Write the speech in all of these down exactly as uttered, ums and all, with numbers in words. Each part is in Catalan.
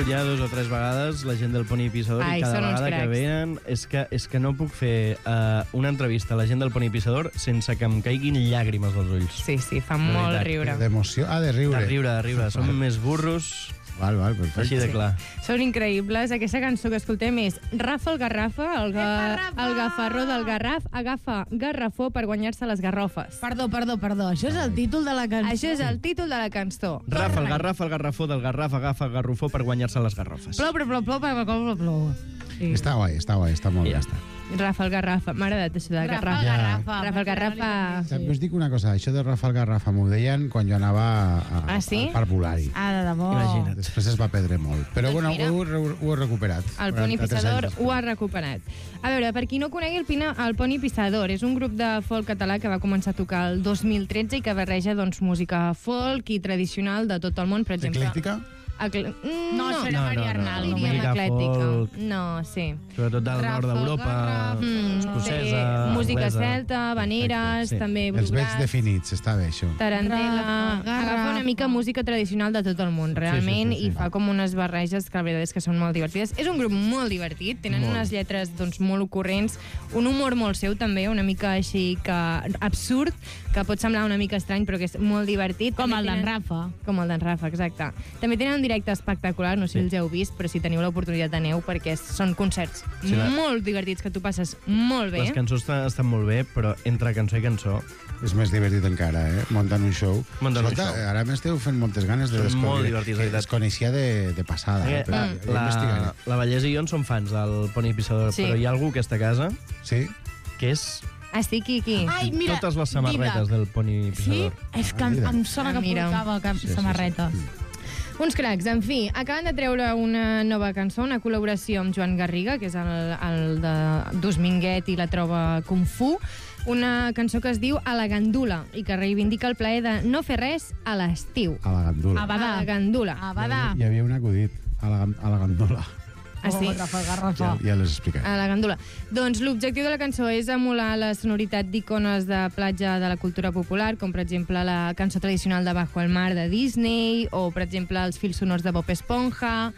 vingut ja dos o tres vegades la gent del Pony Pissador Ai, i cada són uns vegada que cracs. venen és que, és que no puc fer uh, una entrevista a la gent del Pony Pissador sense que em caiguin llàgrimes als ulls. Sí, sí, fa De molt veritat. riure. D'emoció? Ah, de riure. De riure, de riure. Som més burros, Val, val, perfecte. així de clar. Són increïbles. Aquesta cançó que escoltem és Rafa el Garrafa, el, ga... el gafarró del Garraf, agafa garrafó per guanyar-se les garrofes. Perdó, perdó, perdó. Això és el títol de la cançó. Això és el títol de la cançó. Rafa, el garrafa, el garrafó del garraf, agafa garrofó per guanyar-se les garrofes. Plou, plou, plou, plou, plou, plou, plou. Sí. Està guai, està guai, està molt I bé. ja està. Rafa el Garrafa. M'ha agradat això de Rafa Garrafa. el Garrafa. Rafa el Garrafa. També us dic una cosa, això de Rafa el Garrafa m'ho deien quan jo anava a, a, Ah, sí? al Parc Polari. Ah, de debò. Imagina't. Després es va perdre molt. Però Doncs bueno, mira. ho, ho, ho he recuperat. El Pony quaranta-tres Pissador anys ho ha recuperat. A veure, per qui no conegui el, Pina, el Pony Pissador, és un grup de folk català que va començar a tocar el dos mil tretze i que barreja doncs, música folk i tradicional de tot el món, per exemple. Eclèctica? Ecle... Mm, No, això era Maria Arnal. No, no, diríem música eclèctica. folk. No, sí. Sobretot del Rafa, nord d'Europa, Garraf, Mm, escocesa, sí. Música anglesa. celta, vaneres, Perfecte, sí. també Els veig bluegrass, definits, està bé això. tarantela... Rafa, Garrafa. Agafa una mica música tradicional de tot el món, realment, sí, sí, sí. i fa com unes barreges que la veritat és que són molt divertides. És un grup molt divertit, tenen Molt. unes lletres doncs, molt ocorrents, un humor molt seu també, una mica així que absurd, que pot semblar una mica estrany, però que és molt divertit. Com També el d'en tenen- Rafa. Com el d'en Rafa, exacte. També tenen un directe espectacular, no sé si els heu vist, però si teniu l'oportunitat aneu, perquè són concerts Sí, la- molt divertits, que tu passes molt bé. Les cançons estan, estan molt bé, però entre cançó i cançó... És més divertit encara, eh? Muntant un show. Muntant un Escolta, show. ara m'esteu fent moltes ganes de Són descobrir. molt divertits, la veritat. Es coneixia de, de passada, eh? Eh, Però la, ja investigaré. la, la Vallès i jo en som fans del Pony Pissador, Sí. però hi ha algú a aquesta casa Sí? que és Ah, sí, qui, qui? Ai, mira, totes les samarretes Didac. del Pony Sí? Pissador. És que Ah, em, mira. em sona que Ah, mira. portava cap Sí, sí, sí. samarretes. Uns cracs, en fi, acaben de treure una nova cançó, una col·laboració amb Joan Garriga, que és el, el de Dosminguet i la troba Kung Fu, una cançó que es diu A la Gandula i que reivindica el plaer de no fer res a l'estiu. A la gandula. A A Badà. la Gandula. A Badà. Hi havia un acudit. A la, gan- a la gandola. Ah, sí? Oh, Rafa, Garrafa. Ja, ja les explicaré. A la Gandula. Doncs l'objectiu de la cançó és emular la sonoritat d'icones de platja de la cultura popular, com per exemple la cançó tradicional de Bajo el mar de Disney, o per exemple els fils sonors de Bob Esponja.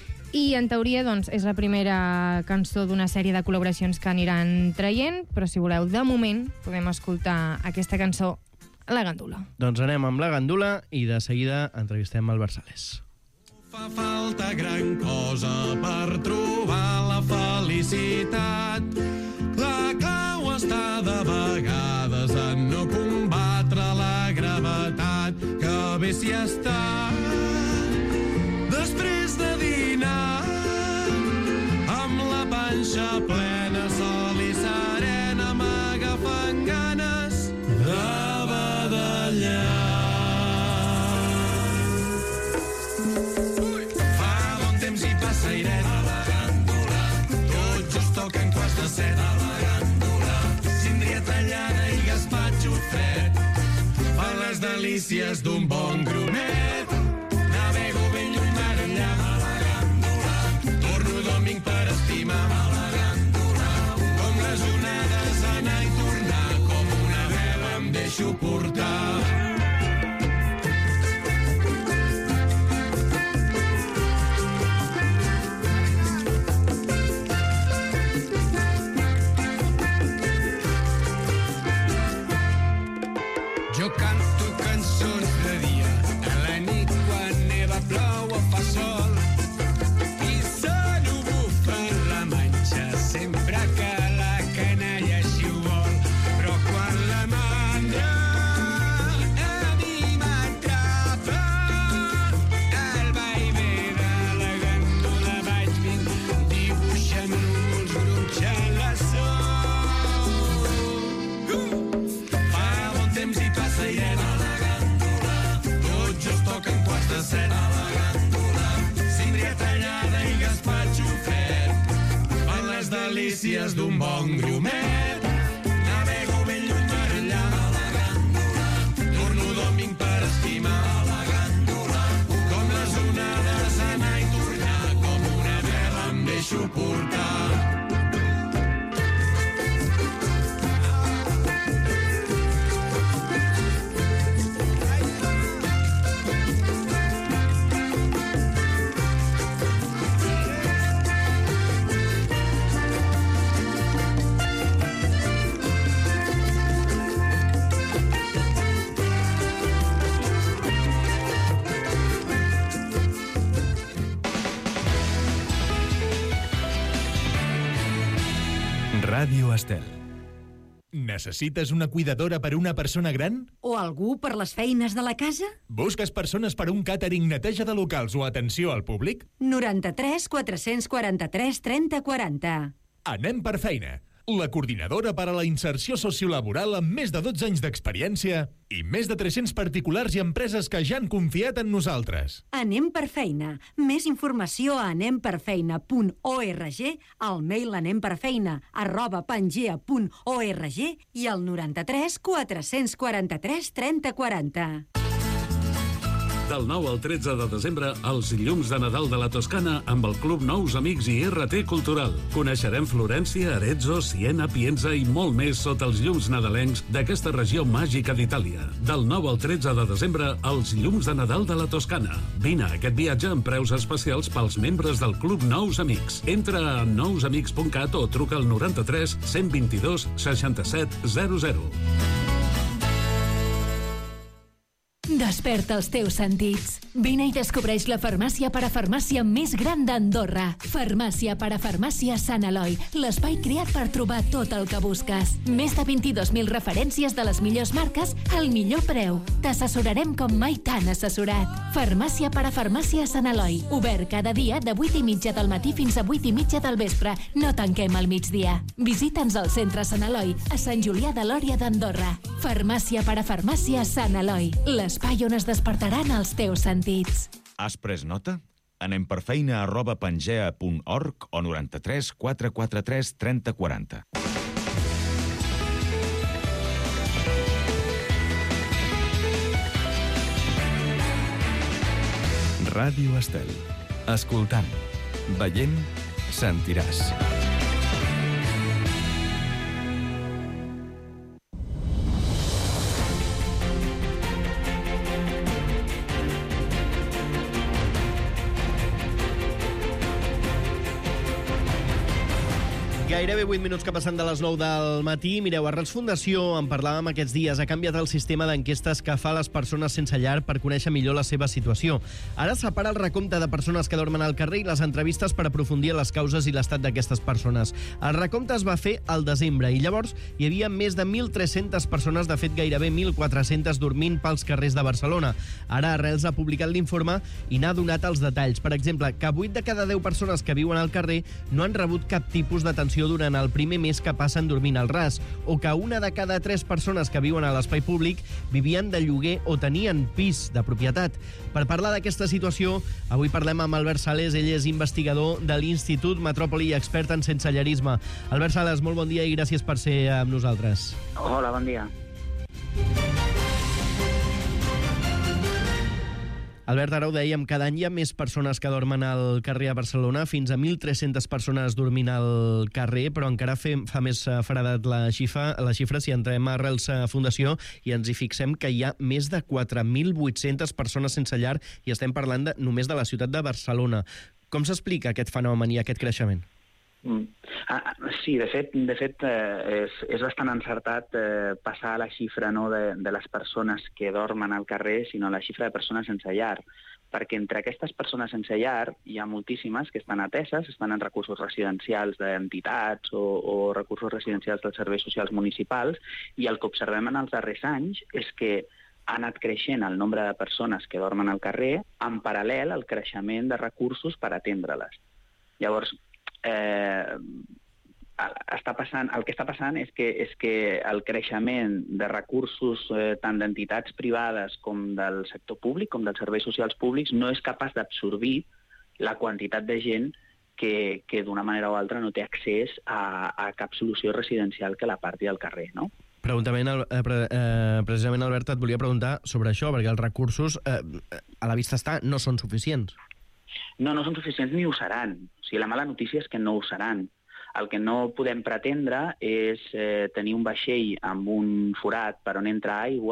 I en teoria doncs, és la primera cançó d'una sèrie de col·laboracions que aniran traient, però si voleu, de moment podem escoltar aquesta cançó, La Gandula. Doncs anem amb la Gandula i de seguida entrevistem el Versales. Fa falta gran cosa per trobar la felicitat. La clau està de vegades en no combatre la gravetat. Que bé si està després de dinar amb la panxa plena, sol i serena, m'agafen ganes de badallar. Airet a la gàndola, tot just toquen quarts de set a la gàndola, síndria tallada i gaspatxo fred, per les delícies d'un bon grumet. Navego ben lluny mar enllà a la gàndola, torno doming per estimar a la gàndola, com les onades anar i tornar, com una vela em deixo portar. Jo canto cançons de dia, a la nit quan neva, plou o fa sol, i solo bufant la manxa sempre que la canalla així ho vol. Però quan la mandra a mi m'atrapa, el vaivé de la gàndola vaig vint dibuixant núvols gronxant la sol. Fa bon temps i passa Irene a la gàndola, tot just toquen quarts de set a la gàndola, síndria tallada i gaspatxo fred, per les delícies d'un bon grumet. Navego ben lluny mar enllà a la gàndola, torno doming per estimar a la gàndola, com les onades anar i tornar, com una vela em deixo portar. Ràdio Estel. Necessites una cuidadora per a una persona gran? O algú per les feines de la casa? Busques persones per a un càtering, neteja de locals o atenció al públic? noranta-tres quatre-cents quaranta-tres trenta quaranta. Anem per feina. La coordinadora per a la inserció sociolaboral amb més de dotze anys d'experiència i més de tres-cents particulars i empreses que ja han confiat en nosaltres. Anem per feina. Més informació a anemperfeina punt org, al mail anemperfeina arroba pangea punt org i al noranta-tres quatre-cents quaranta-tres trenta quaranta. Del nou al tretze de desembre, els llums de Nadal de la Toscana amb el Club Nous Amics i R T Cultural. Coneixerem Florència, Arezzo, Siena, Pienza i molt més sota els llums nadalencs d'aquesta regió màgica d'Itàlia. Del nou al tretze de desembre, els llums de Nadal de la Toscana. Vine a aquest viatge amb preus especials pels membres del Club Nous Amics. Entra a nous amics punt cat o truca al noranta-tres cent vint-i-dos seixanta-set zero zero. Desperta els teus sentits. Vine i descobreix la farmàcia parafarmàcia més gran d'Andorra. Farmàcia parafarmàcia Sant Eloi, l'espai creat per trobar tot el que busques. Més de vint-i-dos mil referències de les millors marques al millor preu. T'assessorarem com mai t'han assessorat. Farmàcia parafarmàcia Sant Eloi, obert cada dia de vuit i mitja del matí fins a vuit i mitja del vespre. No tanquem al migdia. Visita'ns al centre Sant Eloi, a Sant Julià de Lòria d'Andorra. Farmàcia parafarmàcia Sant Eloi, l'espai on es despertaran els teus sentits. Has pres nota? Anem per feina arroba pangea punt org o noranta-tres quatre quaranta-tres trenta quaranta. Ràdio Estel. Escoltant, veient, sentiràs. Gairebé vuit minuts que passen de les nou del matí. Mireu, Arrels Fundació, en parlàvem aquests dies, ha canviat el sistema d'enquestes que fa a les persones sense llar per conèixer millor la seva situació. Ara separa el recompte de persones que dormen al carrer i les entrevistes per aprofundir en les causes i l'estat d'aquestes persones. El recompte es va fer al desembre i llavors hi havia més de mil tres-centes persones, de fet gairebé mil quatre-centes dormint pels carrers de Barcelona. Ara Arrels ha publicat l'informe i n'ha donat els detalls. Per exemple, que vuit de cada deu persones que viuen al carrer no han rebut cap tipus d'atenció durant el primer mes que passen dormint al ras, o que una de cada tres persones que viuen a l'espai públic vivien de lloguer o tenien pis de propietat. Per parlar d'aquesta situació, avui parlem amb Albert Sales. Ell és investigador de l'Institut Metròpoli i expert en sensellarisme. Albert Sales, molt bon dia i gràcies per ser amb nosaltres. Hola, bon dia. Albert, ara ho dèiem, cada any hi ha més persones que dormen al carrer a Barcelona, fins a mil tres-centes persones dormint al carrer, però encara fe, fa més fredat la xifra, la xifra si entrem a Arrels Fundació i ens hi fixem que hi ha més de quatre mil vuit-centes persones sense llar i estem parlant de, només de la ciutat de Barcelona. Com s'explica aquest fenomen i aquest creixement? Mm. Ah, sí, de fet, de fet eh, és, és bastant encertat eh, passar la xifra no, de, de les persones que dormen al carrer, sinó la xifra de persones sense llar, perquè entre aquestes persones sense llar hi ha moltíssimes que estan ateses, estan en recursos residencials d'entitats o, o recursos residencials dels serveis socials municipals, i el que observem en els darrers anys és que ha anat creixent el nombre de persones que dormen al carrer en paral·lel al creixement de recursos per atendre-les. Llavors, Eh, està passant, el que està passant és que, és que el creixement de recursos eh, tant d'entitats privades com del sector públic, com dels serveis socials públics, no és capaç d'absorbir la quantitat de gent que, que d'una manera o altra no té accés a, a cap solució residencial que la parti del carrer, no? Preguntament, eh, eh, precisament, Albert, et volia preguntar sobre això, perquè els recursos, eh, a la vista està, no són suficients. No, no són suficients ni ho seran. O sigui, la mala notícia és que no ho seran. El que no podem pretendre és eh, tenir un vaixell amb un forat per on entra aigua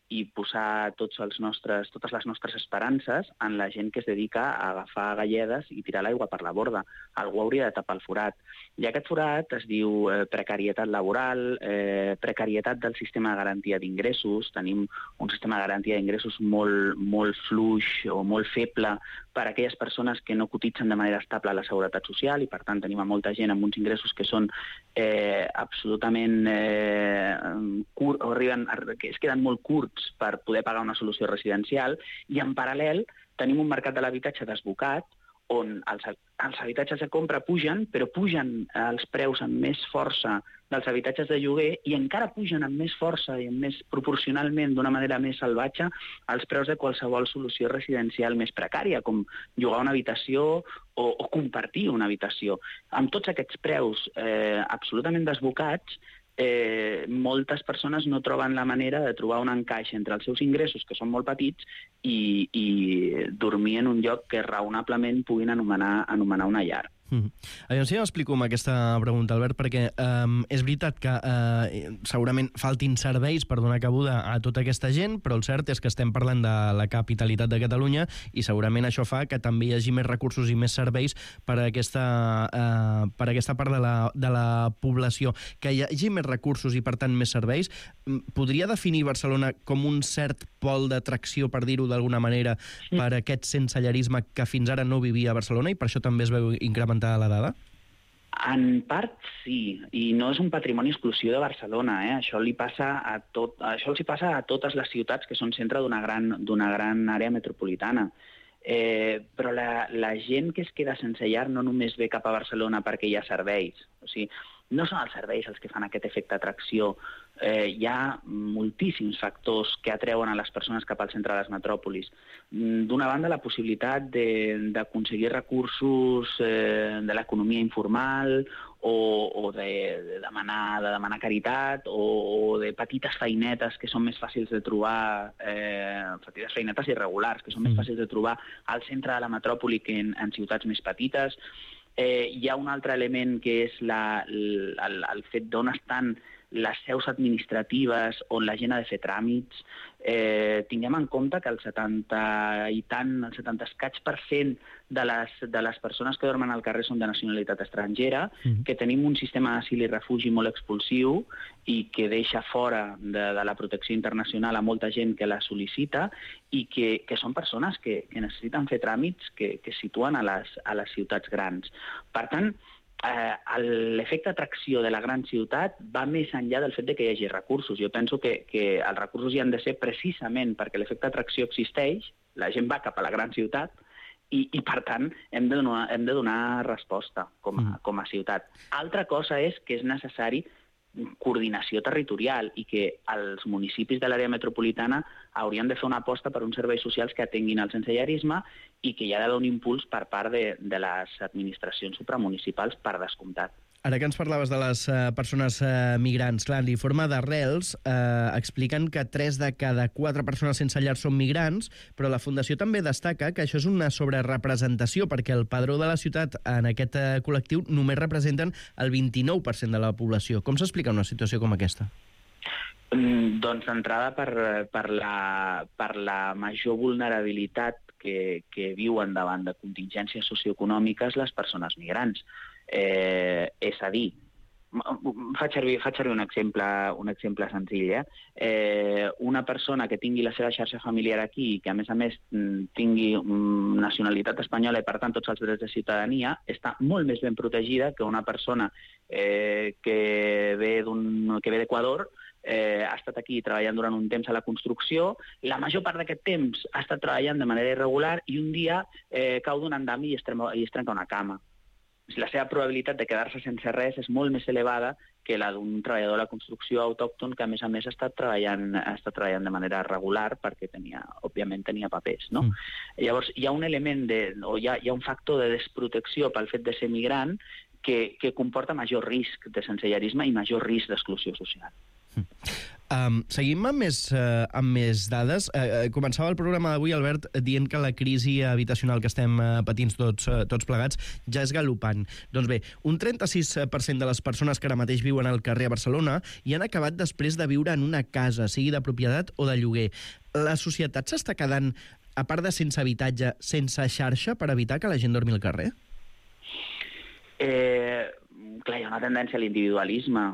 i posar tots els nostres, totes les nostres esperances en la gent que es dedica a agafar galledes i tirar l'aigua per la borda. Algú hauria de tapar el forat. I aquest forat es diu eh, precarietat laboral, eh, precarietat del sistema de garantia d'ingressos. Tenim un sistema de garantia d'ingressos molt, molt fluix o molt feble per a aquelles persones que no cotitzen de manera estable a la Seguretat Social i, per tant, tenim a molta gent amb uns ingressos que són eh, absolutament eh, curt, o arriben, que es queden molt curts per poder pagar una solució residencial, i en paral·lel tenim un mercat de l'habitatge desbocat on els, els habitatges de compra pugen, però pugen els preus amb més força dels habitatges de lloguer i encara pugen amb més força i amb més proporcionalment, d'una manera més salvatge, els preus de qualsevol solució residencial més precària, com llogar una habitació o, o compartir una habitació. Amb tots aquests preus eh, absolutament desbocats, Eh, moltes persones no troben la manera de trobar un encaix entre els seus ingressos, que són molt petits, i, i dormir en un lloc que raonablement puguin anomenar, anomenar una llar. Mm. A veure si m'explico amb aquesta pregunta, Albert, perquè um, és veritat que uh, segurament faltin serveis per donar cabuda a tota aquesta gent, però el cert és que estem parlant de la capitalitat de Catalunya i segurament això fa que també hi hagi més recursos i més serveis per a aquesta, uh, per a aquesta part de la, de la població. Que hi hagi més recursos i, per tant, més serveis, podria definir Barcelona com un cert pol d'atracció, per dir-ho d'alguna manera, sí, per a aquest sensellarisme que fins ara no vivia a Barcelona i per això també es veu incrementar la dada? En part sí, i no és un patrimoni exclusiu de Barcelona, eh? Això li passa a tot, això els hi passa a totes les ciutats que són centre d'una gran, d'una gran àrea metropolitana. Eh, però la, la gent que es queda sense llar no només ve cap a Barcelona perquè hi ha serveis. O sigui, no són els serveis els que fan aquest efecte atracció. Eh, hi ha moltíssims factors que atreuen a les persones cap al centre de les metròpolis. D'una banda, la possibilitat d'aconseguir recursos eh, de l'economia informal o, o de, de, demanar, de demanar caritat o, o de petites feinetes que són més fàcils de trobar, eh, petites feinetes irregulars, que són mm. més fàcils de trobar al centre de la metròpoli que en, en ciutats més petites. Eh, hi ha un altre element que és la, el, el fet d'on estan les seus administratives on la gent ha de fer tràmits. Eh, tinguem en compte que el setanta i tant, el setanta escaig per cent de les, de les persones que dormen al carrer són de nacionalitat estrangera, mm-hmm. que tenim un sistema d'asil i refugi molt expulsiu i que deixa fora de, de la protecció internacional a molta gent que la sol·licita i que, que són persones que, que necessiten fer tràmits que, que situen a les, a les ciutats grans. Per tant, Eh, l'efecte atracció de la gran ciutat va més enllà del fet de que hi hagi recursos. Jo penso que, que els recursos hi han de ser precisament perquè l'efecte atracció existeix, la gent va cap a la gran ciutat i, i per tant, hem de donar, hem de donar resposta com a, com a ciutat. Altra cosa és que és necessari coordinació territorial i que els municipis de l'àrea metropolitana haurien de fer una aposta per uns serveis socials que atenguin el sensellarisme i que hi ha d'haver un impuls per part de, de les administracions supramunicipals, per descomptat. Ara que ens parlaves de les uh, persones uh, migrants, clar, l'informe d'Arrels uh, expliquen que tres de cada quatre persones sense llar són migrants, però la Fundació també destaca que això és una sobrerepresentació, perquè el padró de la ciutat en aquest uh, col·lectiu només representen el vint-i-nou per cent de la població. Com s'explica una situació com aquesta? Mm, doncs d'entrada per, per, la, per la major vulnerabilitat que, que viuen davant de contingències socioeconòmiques les persones migrants. Eh, és a dir, faig servir, faig servir un exemple, un exemple senzill. Eh? Eh, una persona que tingui la seva xarxa familiar aquí i que, a més a més, tingui nacionalitat espanyola i, per tant, tots els drets de ciutadania, està molt més ben protegida que una persona eh, que ve d'un, que ve d'Equador, eh, ha estat aquí treballant durant un temps a la construcció, la major part d'aquest temps ha estat treballant de manera irregular i un dia eh, cau d'un andami i es, trenca, i es trenca una cama. La seva probabilitat de quedar-se sense res és molt més elevada que la d'un treballador de la construcció autòcton que, a més a més, ha estat treballant, ha estat treballant de manera regular perquè, tenia, òbviament, tenia papers. No? Mm. Llavors, hi ha un element, de, o hi ha, hi ha un factor de desprotecció pel fet de ser migrant que, que comporta major risc de sensellarisme i major risc d'exclusió social. Mm. Um, seguim amb més, uh, amb més dades. Uh, uh, començava el programa d'avui, Albert, dient que la crisi habitacional que estem uh, patint tots, uh, tots plegats ja és galopant. Doncs bé, un trenta-sis per cent de les persones que ara mateix viuen al carrer a Barcelona hi han acabat després de viure en una casa, sigui de propietat o de lloguer. La societat s'està quedant, a part de sense habitatge, sense xarxa per evitar que la gent dormi al carrer? Eh, clar, hi ha una tendència a l'individualisme.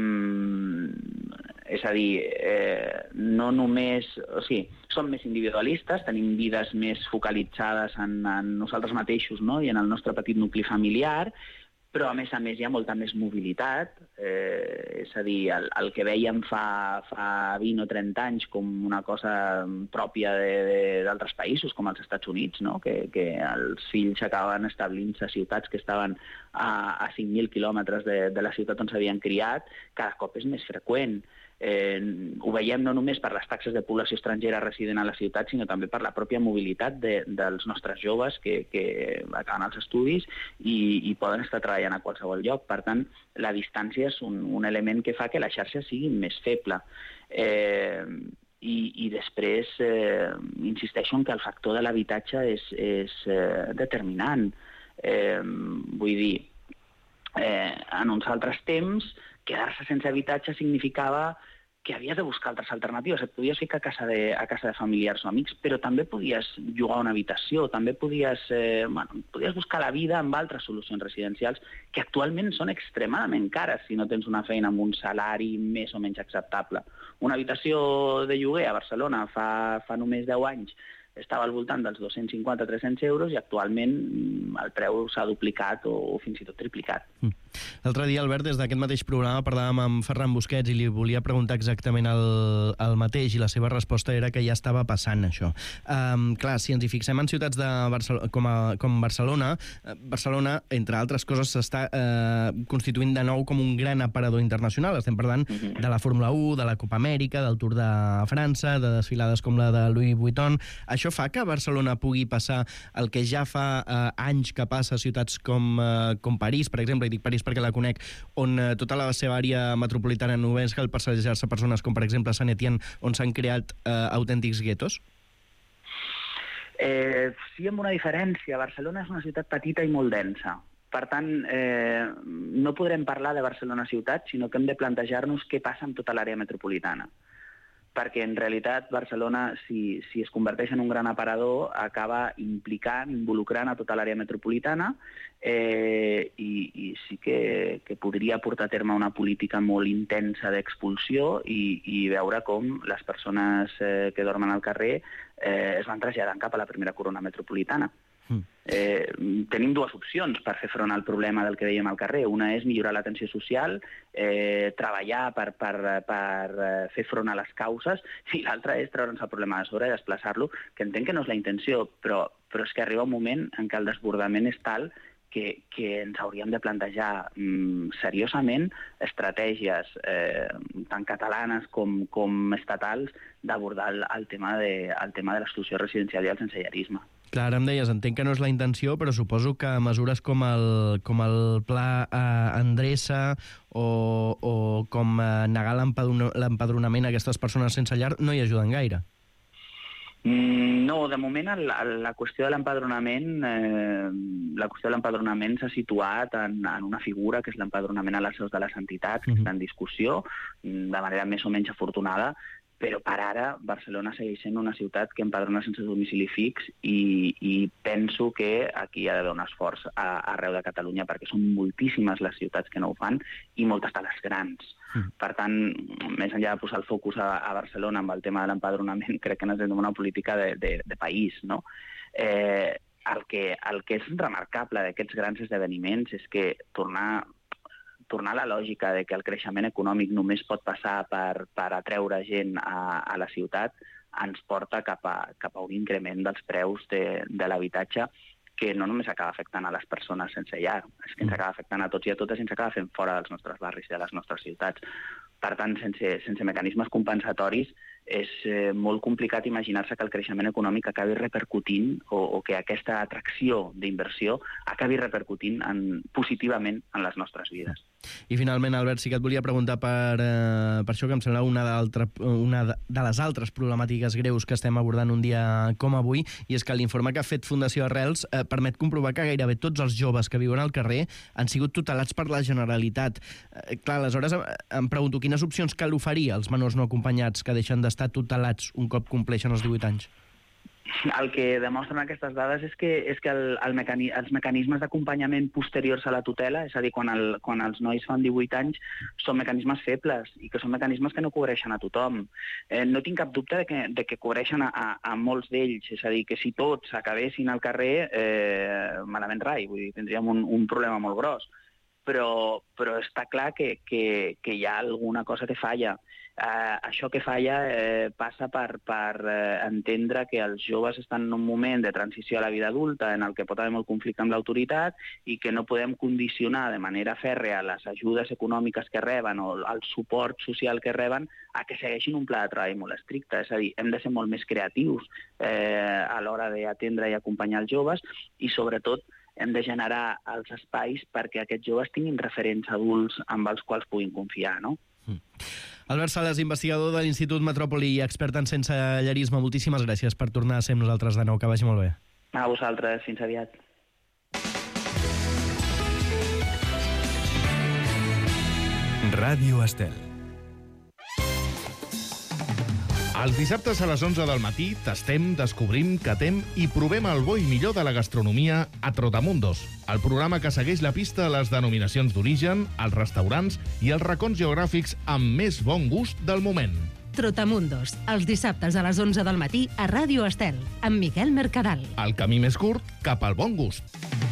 Mm, és a dir, eh, no només... O sigui, som més individualistes, tenim vides més focalitzades en, en nosaltres mateixos, no? I en el nostre petit nucli familiar, però a més a més hi ha molta més mobilitat. Eh, és a dir, el, el que vèiem fa, fa vint o trenta anys com una cosa pròpia d'altres països, com els Estats Units, no? que, que els fills acabaven establint-se a ciutats que estaven a, a cinc mil quilòmetres de, de la ciutat on s'havien criat, cada cop és més freqüent. Eh, ho veiem no només per les taxes de població estrangera resident a la ciutat, sinó també per la pròpia mobilitat de, dels nostres joves que, que acaben els estudis i, i poden estar treballant a qualsevol lloc. Per tant, la distància és un, un element que fa que la xarxa sigui més feble. Eh, i, i després eh, insisteixo en que el factor de l'habitatge és, és eh, determinant. Eh, vull dir, eh, en uns altres temps, quedar-se sense habitatge significava que havies de buscar altres alternatives. Et podies ficar a casa de, a casa de familiars o amics, però també podies llogar una habitació, també podies, eh, bueno, podies buscar la vida amb altres solucions residencials que actualment són extremadament cares si no tens una feina amb un salari més o menys acceptable. Una habitació de lloguer a Barcelona fa, fa només deu anys estava al voltant dels dos-cents cinquanta a tres-cents euros i actualment el preu s'ha duplicat o, o fins i tot triplicat. Mm. L'altre dia, Albert, des d'aquest mateix programa parlàvem amb Ferran Busquets i li volia preguntar exactament el, el mateix i la seva resposta era que ja estava passant això. Um, clar, si ens hi fixem en ciutats de Barcelona, com, a, com Barcelona, Barcelona, entre altres coses, s'està uh, constituint de nou com un gran aparador internacional. Estem parlant uh-huh. de la Fórmula u, de la Copa Amèrica, del Tour de França, de desfilades com la de Louis Vuitton. Això fa que Barcelona pugui passar el que ja fa uh, anys que passa a ciutats com, uh, com París, per exemple, i dic París perquè la conec, on uh, tota la seva àrea metropolitana només cal passejar-se persones com, per exemple, Sant Etienne, on s'han creat uh, autèntics guetos? Eh, sí, amb una diferència. Barcelona és una ciutat petita i molt densa. Per tant, eh, no podrem parlar de Barcelona ciutat, sinó que hem de plantejar-nos què passa amb tota l'àrea metropolitana. Perquè en realitat Barcelona, si, si es converteix en un gran aparador, acaba implicant, involucrant a tota l'àrea metropolitana eh, i, i sí que, que podria portar a terme una política molt intensa d'expulsió i, i veure com les persones eh, que dormen al carrer eh, es van traslladant cap a la primera corona metropolitana. Eh, tenim dues opcions per fer front al problema del que dèiem al carrer. Una és millorar l'atenció social, eh, treballar per, per, per fer front a les causes, i l'altra és treure'ns el problema de sobre i desplaçar-lo, que entenc que no és la intenció, però, però és que arriba un moment en què el desbordament és tal que, que ens hauríem de plantejar mm, seriosament estratègies eh, tant catalanes com, com estatals d'abordar el, el tema de, el tema de l'exclusió residencial i el sensellarisme. Clar, ara em deies, entenc que no és la intenció, però suposo que mesures com el, com el pla eh, Endreça o, o com eh, negar l'empadronament a aquestes persones sense llar no hi ajuden gaire. Mm, no, de moment el, el, la qüestió de l'empadronament eh, la qüestió de l'empadronament s'ha situat en, en una figura que és l'empadronament a les seus de les entitats, que uh-huh. està en discussió de manera més o menys afortunada, però per ara Barcelona segueix sent una ciutat que empadrona sense domicili fix i, i penso que aquí hi ha d'haver un esforç a, arreu de Catalunya perquè són moltíssimes les ciutats que no ho fan i moltes de les grans. Mm. Per tant, més enllà de posar el focus a, a Barcelona amb el tema de l'empadronament, crec que necessitem una política de, de, de país, no? Eh, el, que, el que és remarcable d'aquests grans esdeveniments és que tornar... tornar a la lògica de que el creixement econòmic només pot passar per, per atreure gent a, a la ciutat ens porta cap a, cap a un increment dels preus de, de l'habitatge que no només acaba afectant a les persones sense llar, és que ens acaba afectant a tots i a totes i ens acaba fent fora dels nostres barris i de les nostres ciutats. Per tant, sense, sense mecanismes compensatoris és eh, molt complicat imaginar-se que el creixement econòmic acabi repercutint o, o que aquesta atracció d'inversió acabi repercutint en, positivament en les nostres vides. I finalment, Albert, sí que et volia preguntar per, eh, per això que em sembla una, una de les altres problemàtiques greus que estem abordant un dia com avui, i és que l'informe que ha fet Fundació Arrels eh, permet comprovar que gairebé tots els joves que viuen al carrer han sigut tutelats per la Generalitat. Eh, clar, aleshores em pregunto quines opcions cal oferir als menors no acompanyats que deixen d'estar tutelats un cop compleixen els divuit anys? El que demostren aquestes dades és que, és que el, el mecani els mecanismes d'acompanyament posteriors a la tutela, és a dir, quan, el, quan els nois fan divuit anys, són mecanismes febles i que són mecanismes que no cobreixen a tothom. Eh, no tinc cap dubte de que, de que cobreixen a, a, a molts d'ells, és a dir, que si tots acabessin al carrer, eh, malament rai, vull dir, tindríem un, un problema molt gros. Però, però està clar que, que, que hi ha alguna cosa que falla. Eh, això que falla eh, passa per, per eh, entendre que els joves estan en un moment de transició a la vida adulta en el que pot haver molt conflicte amb l'autoritat i que no podem condicionar de manera fèrrea les ajudes econòmiques que reben o el suport social que reben a que segueixin un pla de treball molt estricte. És a dir, hem de ser molt més creatius eh, a l'hora d'atendre i acompanyar els joves i, sobretot, hem de generar els espais perquè aquests joves tinguin referents adults amb els quals puguin confiar, no? Mm. Albert Sales, investigador de l'Institut Metròpoli i expert en sensellarisme, moltíssimes gràcies per tornar a ser amb nosaltres de nou. Que vagi molt bé. A vosaltres, fins aviat. Ràdio Estel. Els dissabtes a les onze del matí tastem, descobrim, catem i provem el bo i millor de la gastronomia a Trotamundos, el programa que segueix la pista a les denominacions d'origen, els restaurants i els racons geogràfics amb més bon gust del moment. Trotamundos, els dissabtes a les onze del matí a Ràdio Estel, amb Miquel Mercadal. El camí més curt cap al bon gust.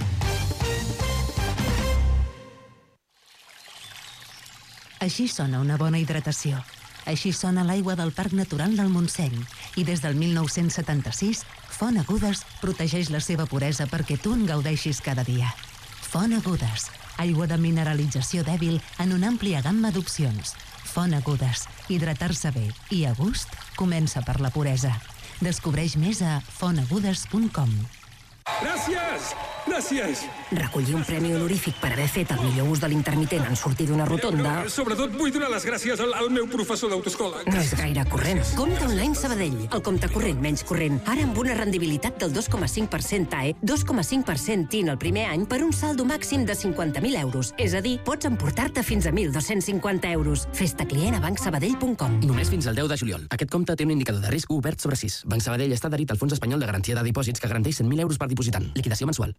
Així sona una bona hidratació. Així sona l'aigua del Parc Natural del Montseny. I des del mil nou-cents setanta-sis, Font Agudes protegeix la seva puresa perquè tu en gaudeixis cada dia. Font Agudes, aigua de mineralització dèbil en una àmplia gamma d'opcions. Font Agudes, hidratar-se bé i a gust comença per la puresa. Descobreix més a font agudes punt com. Gràcies! Gràcies! Recollir un premi honorífic per haver fet el millor ús de l'intermitent en sortir d'una rotonda... No, sobretot vull donar les gràcies al, al meu professor d'autoescola. No és gaire corrent. Compte online Sabadell. El compte corrent menys corrent. Ara amb una rendibilitat del dos coma cinc per cent T A E, dos coma cinc per cent T I N el primer any per un saldo màxim de cinquanta mil euros. És a dir, pots emportar-te fins a mil dos-cents cinquanta euros. Fes-te client a banc sabadell punt com. Només fins al deu de juliol. Aquest compte té un indicador de risc obert sobre sis. Banc Sabadell està adherit al Fons Espanyol de Garantia de Dipòsits que garanteix cent mil euros per dipositant. Liquidació mensual.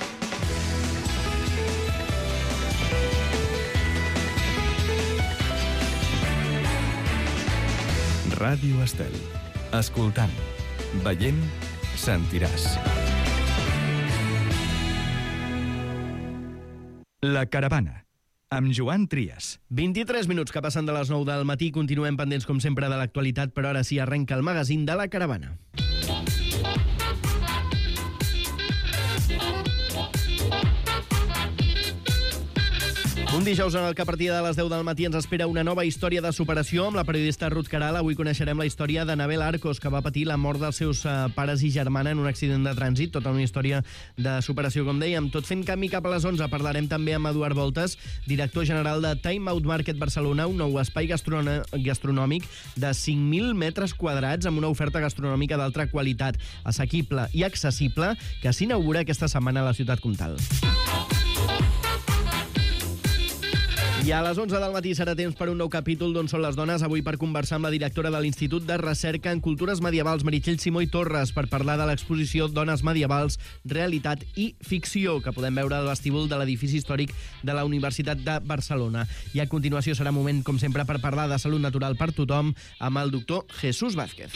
Ràdio Estel. Escoltant, veient, sentiràs. La Caravana, amb Joan Trias. vint-i-tres minuts que passen de les nou del matí. Continuem pendents, com sempre, de l'actualitat, però ara sí arrenca el magazín de La Caravana. Un dijous en el que a partir de les deu del matí ens espera una nova història de superació amb la periodista Ruth Caral. Avui coneixerem la història d'Anabel Arcos, que va patir la mort dels seus uh, pares i germana en un accident de trànsit. Tota una història de superació, com dèiem. Tot fent camí cap a les onze. Parlarem també amb Eduard Voltes, director general de Time Out Market Barcelona, un nou espai gastronòmic de cinc mil metres quadrats amb una oferta gastronòmica d'alta qualitat, assequible i accessible, que s'inaugura aquesta setmana a la ciutat comtal. I a les onze del matí serà temps per un nou capítol d'On són les dones, avui per conversar amb la directora de l'Institut de Recerca en Cultures Medievals, Meritxell Simó i Torres, per parlar de l'exposició Dones Medievals, Realitat i Ficció, que podem veure al vestíbul de l'edifici històric de la Universitat de Barcelona. I a continuació serà moment, com sempre, per parlar de salut natural per tothom amb el doctor Jesús Vázquez.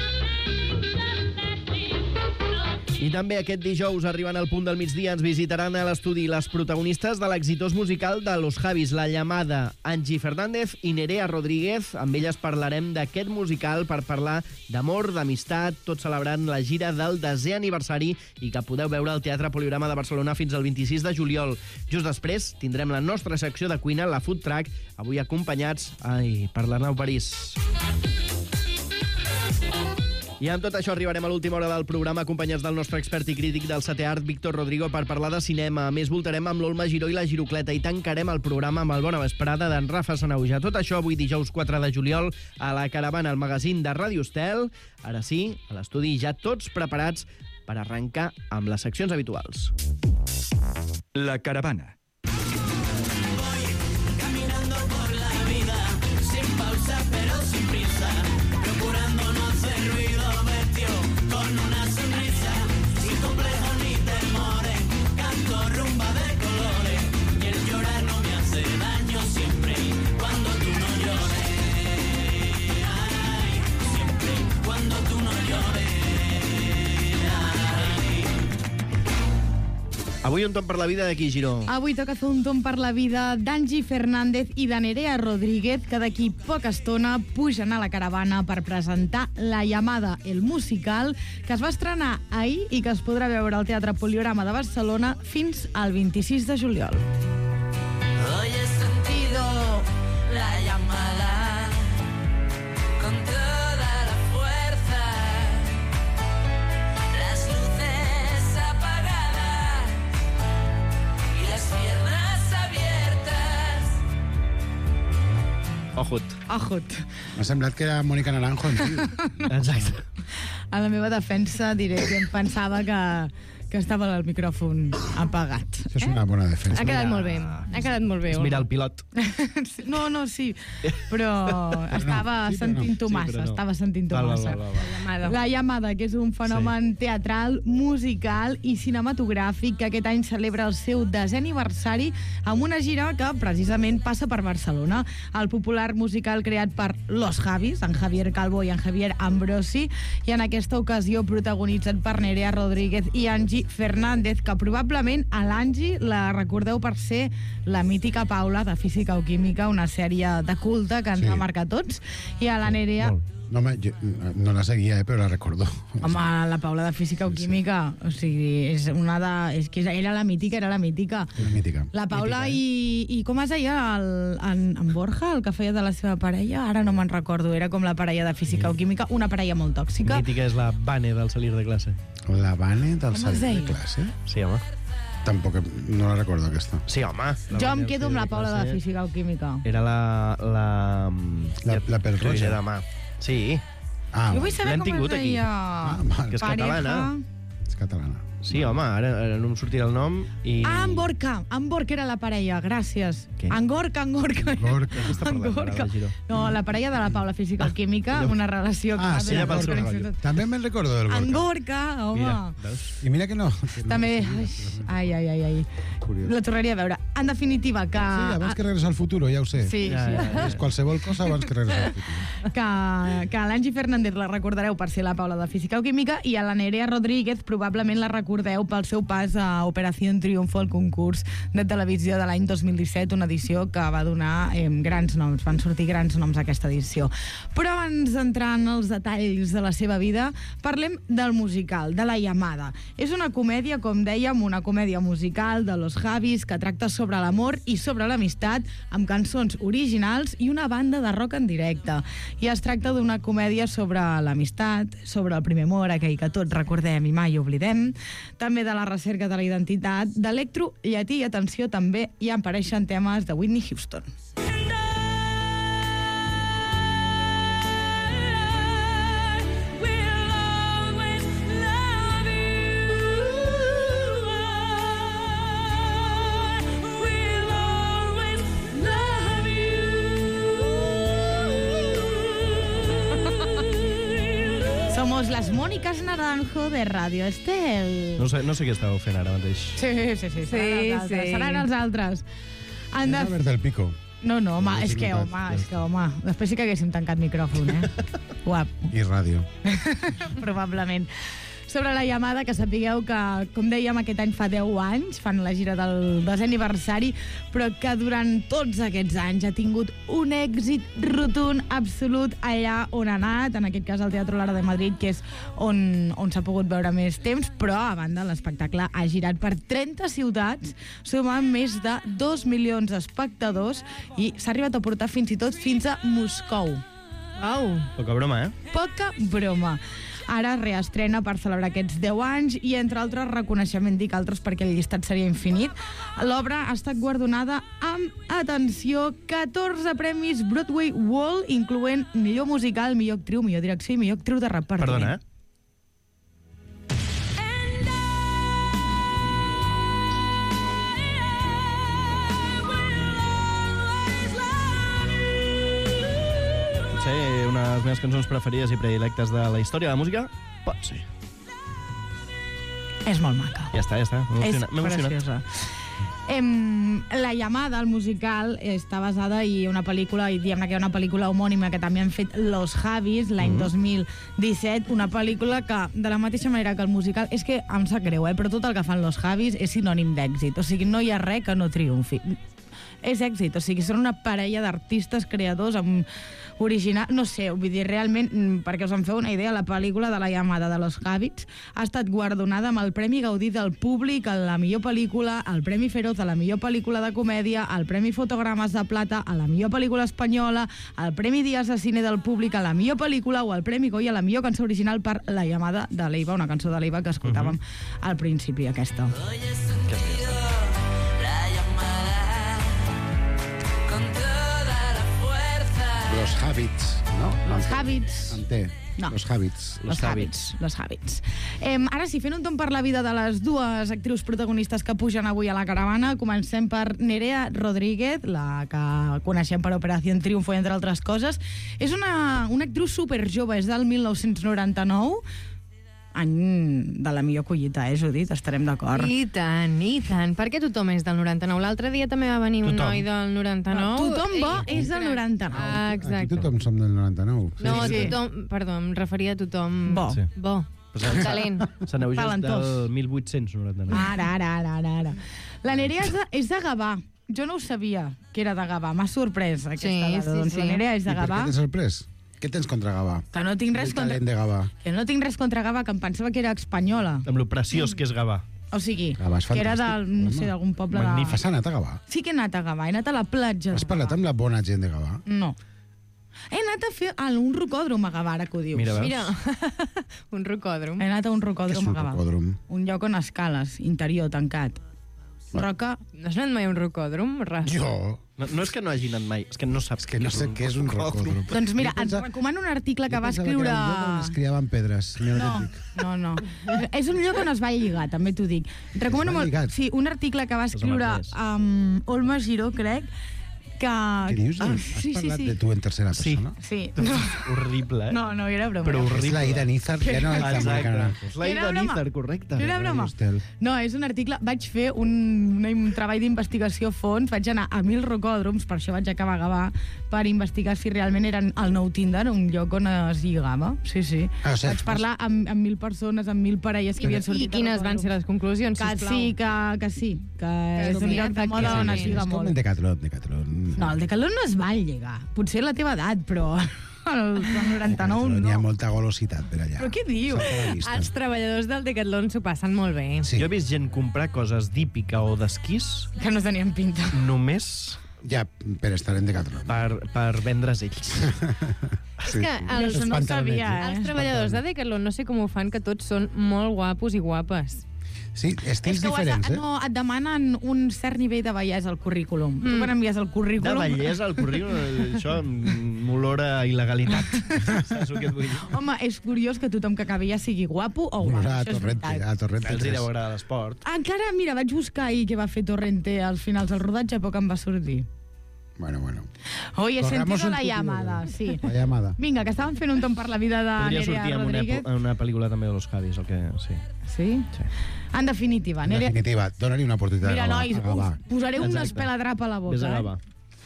I també aquest dijous, arribant al punt del migdia, ens visitaran a l'estudi les protagonistes de l'exitós musical de Los Javis, La Llamada, Angie Fernández i Nerea Rodríguez. Amb elles parlarem d'aquest musical per parlar d'amor, d'amistat, tot celebrant la gira del desè aniversari i que podeu veure al Teatre Poliorama de Barcelona fins al vint-i-sis de juliol. Just després tindrem la nostra secció de cuina, la Food Truck, avui acompanyats ai, per l'Arnau París. I amb tot això arribarem a l'última hora del programa acompanyats del nostre expert i crític del setè art, Víctor Rodrigo, per parlar de cinema. A més, voltarem amb l'Olma Giró i la Girocleta i tancarem el programa amb el Bona Vesprada d'en Rafa Sanauja. Tot això avui dijous quatre de juliol a la Caravana, al magazín de Ràdio Estel. Ara sí, a l'estudi ja tots preparats per arrencar amb les seccions habituals. La Caravana. Caminando por la vida, sin pausa pero sin prisa, procurando no hacer ruido, vestido con una sonrisa, sin complejos ni temores, canto rumba de colores, y el llorar no me hace daño siempre, cuando tú no llores, ay, siempre, cuando tú no llores. Avui un tom per la vida de qui, Giró? Avui toca fer un tom per la vida d'Angie Fernández i de Nerea Rodríguez, que d'aquí poca estona pugen a la caravana per presentar La Llamada, el musical, que es va estrenar ahir i que es podrà veure al Teatre Poliorama de Barcelona fins al vint-i-sis de juliol. Hoy he sentido la llamada con toda la fuerza, las luces apagadas y las piernas abiertas. Ojut. Ojut. M'ha semblat que era Mónica Naranjo, en tio. Exacte. A la meva defensa diré que em pensava que, que estava el micròfon apagat. Això és una bona defensa. Ha quedat molt bé. Ha quedat molt bé. És mirar el pilot. No, no, sí, però estava sí, però no. sentint-ho Sí, massa, però no. estava sentint-ho Val, val, massa. val, val, val. La Llamada, que és un fenomen teatral, musical i cinematogràfic que aquest any celebra el seu desè aniversari amb una gira que precisament passa per Barcelona. El popular musical creat per Los Javis, en Javier Calvo i en Javier Ambrosi, i en aquesta ocasió protagonitzat per Nerea Rodríguez i Angie Fernández, que probablement a l'Angie la recordeu per ser la mítica Paula de Física o Química, una sèrie de culte que ens Sí. va marcar tots, i a la Nerea... No, home, jo, no la seguia, eh, però la recordo. Home, la Paula de Física o Química, o sigui, és una de... És que era la mítica, era la mítica. Era mítica. La Paula Mítica, i, i com es deia el, en, en Borja, el que feia de la seva parella? Ara no me'n recordo, era com la parella de Física o Química, una parella molt tòxica. Mítica és la Vane del salir de classe. La Vane del Com es salir de deia? classe? Sí, home. Tampoc, no la recordo, aquesta. Sí, home. Jo em quedo amb la Paula de Física o Química. Era la... La, La, la pèl Roja. roja. de mà. Sí. Ah, Jo vull saber l'hem com es tingut aquí. deia... Ah, val. Que és Pareja. catalana. és catalana. Sí, home, ara, ara no em sortirà el nom i... Ah, en Borca. En Borca era la parella, gràcies. Què? En Gorka, en Gorka. Gorka. Què està parlant, ara, la Giró? No, la parella de la Paula Física o Química, una relació... que Ah, va sí, durar ella pel seu molt rotllo. temps. També me'n recordo del En Gorka. Gorka, home. Mira, veus? I mira que no. Que no També... la seguia. Ai, ai, ai, ai. Curiós. La tornaria a veure. En definitiva, que... Sí, abans que Regreso al futuro, ja ho sé. Sí, Ja, sí. ja, ja. És qualsevol cosa abans que Regreso al futuro. que, que l'Angie Fernández la recordareu per ser la Paula de Física o Química i a la Nerea Rodríguez probablement la recordeu pel seu pas a Operació Triunfo, el concurs de televisió de l'any dos mil disset, una edició que va donar eh, grans noms, van sortir grans noms a aquesta edició. Però abans d'entrar en els detalls de la seva vida, parlem del musical, de La Llamada. És una comèdia, com dèiem, una comèdia musical de Los Javis que tracta sobre l'amor i sobre l'amistat amb cançons originals i una banda de rock en directe. I es tracta d'una comèdia sobre l'amistat, sobre el primer amor, aquell que tots recordem i mai oblidem, també de la recerca de la identitat, d'electro, llatí i, atenció, també hi apareixen temes de Whitney Houston. Somos las Mónicas Naranjo de Radio Estel. No sé, no sé què estàveu fent ara mateix. Sí, sí, sí, seran Sí, els altres. sí. Seran els altres. Han Era de... verd del pico. No, no, home, No, és sí, que, no, home, ja és que, home, després sí que haguéssim tancat micròfon, eh? Guap, I ràdio. probablement. Sobre La Llamada, que sapigueu que, com dèiem, aquest any fa deu anys, fan la gira del desè aniversari, però que durant tots aquests anys ha tingut un èxit rotund, absolut, allà on ha anat, en aquest cas al Teatro Lara de Madrid, que és on, on s'ha pogut veure més temps, però, a banda, l'espectacle ha girat per trenta ciutats, sumant més de dos milions d'espectadors, i s'ha arribat a portar fins i tot fins a Moscou. Au. Poca broma, eh? Poca broma. Ara reestrena per celebrar aquests deu anys i, entre altres, reconeixement, dic altres perquè el llistat seria infinit. L'obra ha estat guardonada amb, atenció, catorze premis Broadway World, incloent millor musical, millor actriu, millor direcció i millor actriu de repartiment. Perdona, eh? Potser una de les meves cançons preferides i predilectes de la història de la música? Pot ser. És molt maca. Ja està, ja està. M'he És emocionat. M'he emocionat. preciosa. Em, la llamada, el musical, està basada en una pel·lícula, i diguem-ne que hi ha una pel·lícula homònima que també han fet Los Javis l'any Mm. dos mil disset, una pel·lícula que, de la mateixa manera que el musical, és que em sap greu, eh, però tot el que fan Los Javis és sinònim d'èxit, o sigui, no hi ha res que no triomfi. És èxit, o sigui, són una parella d'artistes creadors amb original, no sé, vull dir, realment, perquè us en feu una idea, la pel·lícula de la llamada de Los Javis ha estat guardonada amb el Premi Gaudí del Públic a la millor pel·lícula, el Premi Feroz a la millor pel·lícula de comèdia, el Premi Fotogrames de Plata a la millor pel·lícula espanyola, el Premi Dies de Cine del Públic a la millor pel·lícula o el Premi Goya a la millor cançó original per La llamada de l'Eiva, una cançó de l'Eiva que escoltàvem uh-huh. al principi, aquesta. Los Habits, no? Los Habits. En té. No. Los Habits. Los Habits. Los Habits. Eh, ara sí, fent un tomb per la vida de les dues actrius protagonistes que pugen avui a la caravana, comencem per Nerea Rodríguez, la que coneixem per Operació Triunfo, entre altres coses. És una, una actriu superjove, és del mil nou-cents noranta-nou, any de la millor collita, eh, Judit? Estarem d'acord. I tant, i tant. Per què tothom és del noranta-nou? L'altre dia també va venir un Tothom. noi del noranta-nou. No, tothom bo és del noranta-nou. Ah, Aquí exacte. tothom som del noranta-nou. No, Sí. tothom... Perdó, em referia a tothom... Bo. Sí. Bo. Talent. S'aneu just Talentós. del mil vuit-cents noranta-nou. Ara, ara, ara, ara, ara. La Nerea és de, és de Gavà. Jo no ho sabia, que era de Gavà. M'ha sorprès aquesta Sí, dada. sí, doncs sí. la Nerea és de I per Gavà. què t'has sorprès? Què tens contra Gavà? Que no tinc res El contra... talent de Gavà. Que no tinc res contra Gavà, que em pensava que era espanyola. Amb lo preciós que és Gavà. O sigui, Gavà és que era fantàstic, del, no home. sé, d'algun poble Magnífic. de... Has anat a Gavà? Sí que he anat a Gavà, he anat a la platja. Has de parlat Gavà. amb la bona gent de Gavà? No. He anat a fer a un rocòdrom a Gavà, ara que ho dius. Mira, veus? Mira, un rocòdrom. He anat a un Què rocòdrom és un a Gavà. rocòdrom? Un lloc on escales, interior, tancat. Roca... No has anat mai a un rocòdrom, Ras? Jo? No, no és que no hagi anat mai, és que no saps que no sé què és un rocòdrom. Doncs mira, Jo et pensava- recomano un article que Jo va pensava escriure... era un lloc on es criaven pedres. No, neolític. no, no. És un lloc on es va lligar, també t'ho dic. Et recomano Es va molt... lligar? Sí, un article que va Pues escriure home, res. um, Olma Giró, crec, que... Què dius? Ah, Has sí, sí, parlat sí. de tu en tercera persona? Sí. Horrible, eh? No, no, era broma. Però era broma. horrible. És la Ida Nízar, ja no és Exacte. americana. És la Era Ida broma. Nízar, correcte. Era broma. Hostel. No, és un article... Vaig fer un, un treball d'investigació a fons, vaig anar a mil rocòdroms, per això vaig acabar a Gavà, per investigar si realment eren el nou Tinder, un lloc on es lligava. Sí, sí. Ah, o sigui, vaig parlar amb, amb mil persones, amb mil parelles que havien sortit. I quines van ser les conclusions, Que sisplau? sí, que, que sí, que, Que és un sí, lloc de moda on es lliga És com molt. el Decathlon, Decathlon. No, el Decathlon no es va lligar. Potser la teva edat, però el, el noranta-nou Decathlon, Hi ha no. molta golositat per allà. Però què dius? Salta a la vista. Els treballadors del Decathlon s'ho passen molt bé. Sí. Jo he vist gent comprar coses d'hípica o d'esquís Que no tenien pinta. només Ja, per estar en Decathlon. per, per vendre's ells. És que els, Això no ho sabia, eh? els treballadors de Decathlon no sé com ho fan, que tots són molt guapos i guapes. Sí, estils És que ho has diferents, de, eh? no, et demanen un cert nivell de bellesa al currículum. Mm. Tu quan envies el De currículum... bellesa, el currículum, això m'olora a il·legalitat. Saps el que et vull dir? Home, és curiós que tothom que acabi ja sigui guapo o guapo. Olora a Això és Torrente, veritat. a Torrente Els hi tres. deu agradar l'esport. Encara, mira, vaig buscar ahir què va fer Torrente als finals del rodatge, poc em va sortir. Bueno, bueno. Hoy he Corramos sentido un la tupido, llamada, eh? sí. La llamada. Vinga, que estàvem fent un tom per la vida de Podria Nerea sortir en una, Rodríguez. en una pel·lícula també de Los Javis, el que... Sí. Sí? Sí. En definitiva, En Nerea... definitiva, dona-li una oportunitat Mira, a Gavà. nois, a Gavà. us posaré un Exacte. espeladrap a la boca. Ves a eh? Gavà.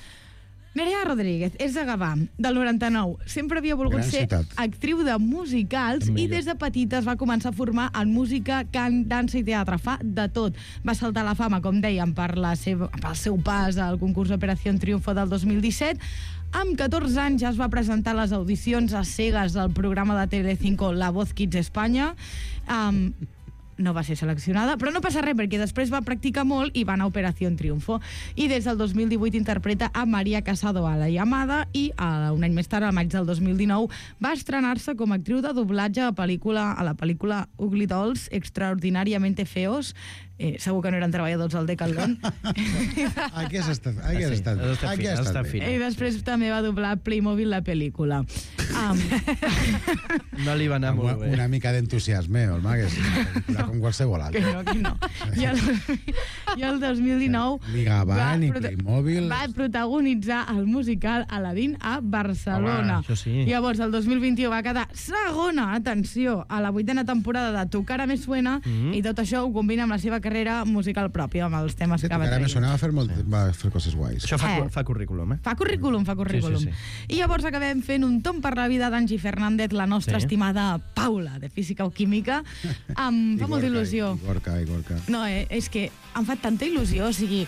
Nerea Rodríguez és de Gavà, del noranta-nou. Sempre havia volgut Gran ser ciutat. actriu de musicals Millor. i des de petita es va començar a formar en música, cant, dansa i teatre. Fa de tot. Va saltar a la fama, com dèiem, per la seva, pel seu pas al concurs Operació Triunfo del dos mil disset. Amb catorze anys ja es va presentar a les audicions a cegues del programa de Telecinco La Voz Kids Espanya. Um, no va ser seleccionada, però no passa res, perquè després va practicar molt i va anar a Operació Triunfo. I des del dos mil divuit interpreta a Maria Casado a La Llamada i a, un any més tard, al maig del dos mil dinou, va estrenar-se com a actriu de doblatge a, pel·lícula, a la pel·lícula Ugly Dolls, Extraordinariamente Feos. Eh, segur que no eren treballadors del Decathlon. Aquí has estat, aquí has estat, aquí has estat bé. I després també va doblar Playmobil, la pel·lícula. Um... No li va anar molt bé. Una mica d'entusiasme, home, que és una pel·lícula com qualsevol altra. Que no, que no. I el, i el dos mil dinou... Ni Gavà, ni Playmobil... Va protagonitzar el musical Aladdin a Barcelona. Home, això sí. Llavors, el dos mil vint-i-u va quedar segona, atenció, a la vuitena temporada de Tu cara me suena, mm-hmm. i tot això ho combina amb la seva carrera musical pròpia, amb els temes sí, que va traient. Sí, Tu cara me suena va fer, molt, sí. va fer coses guais. Això fa, eh. fa currículum, eh? Fa currículum, fa currículum. Sí, sí, sí. I llavors acabem fent un tom per la vida d'Angie Fernández, la nostra sí. estimada Paula, de Física o Química. Em fa molta il·lusió. I Gorka, i Gorka. No, eh, és que em fa tanta il·lusió, o sigui...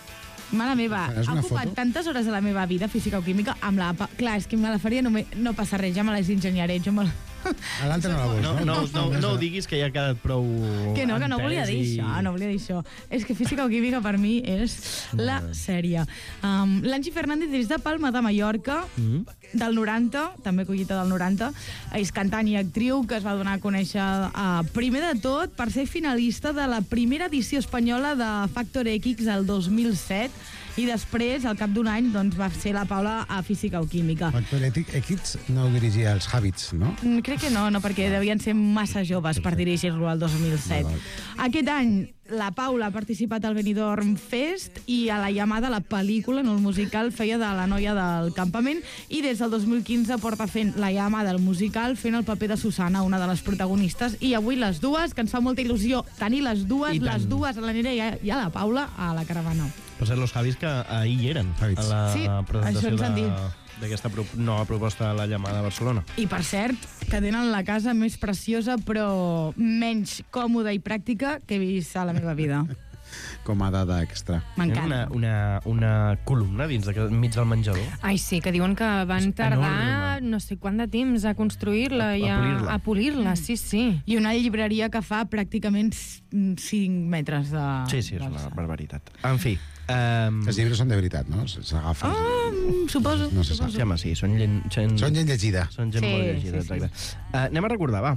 Mare meva, ha ocupat foto? tantes hores de la meva vida, Física o Química, amb la... Clar, és que me la faria, no, me... no passa res, ja me les enginyaré, jo me la... A l'altre no la vols, no? No, no, no, no ho diguis, que ja ha quedat prou... Que no, que no volia dir i... això, no volia dir això. És que Física o Química per mi és la sèrie. Um, L'Angie Fernández és de Palma de Mallorca, mm-hmm. del noranta, també collita del noranta, és cantant i actriu que es va donar a conèixer uh, primer de tot per ser finalista de la primera edició espanyola de Factor X el dos mil set, i després, al cap d'un any, doncs, va ser la Paula a Física o Química. Factor X no dirigia els Habits, no? Crec que no, no, perquè devien ser massa joves per dirigir-lo al dos mil set. Aquest any, la Paula ha participat al Benidorm Fest i a La Llamada, la pel·lícula, no el musical, feia de la noia del campament, i des del dos mil quinze porta fent La Llamada, el musical, fent el paper de Susana, una de les protagonistes, i avui les dues, que ens fa molta il·lusió tenir les dues, les dues, la Nerea i a la Paula, a la caravana. Per ser los Javis que ahir hi eren, a la sí, presentació d'aquesta pro nova proposta de La Llamada a Barcelona. I, per cert, que tenen la casa més preciosa però menys còmoda i pràctica que he vist a la meva vida. Com a dada extra. M'encanta. Una, una, una columna dins de, mig del menjador. Ai, sí, que diuen que van és tardar enorme. no sé quant de temps a construir-la i a, a polir-la, sí, sí. I una llibreria que fa pràcticament cinc metres de... Sí, sí, és una barbaritat. En fi... Um... Els llibres són de veritat, no? S'agafen. Ah, suposo. No se sap. Sí, home, sí, són gent... gent... Són gent llegida. Són gent sí, molt llegida, sí, exacte. Sí. Uh, anem a recordar, va.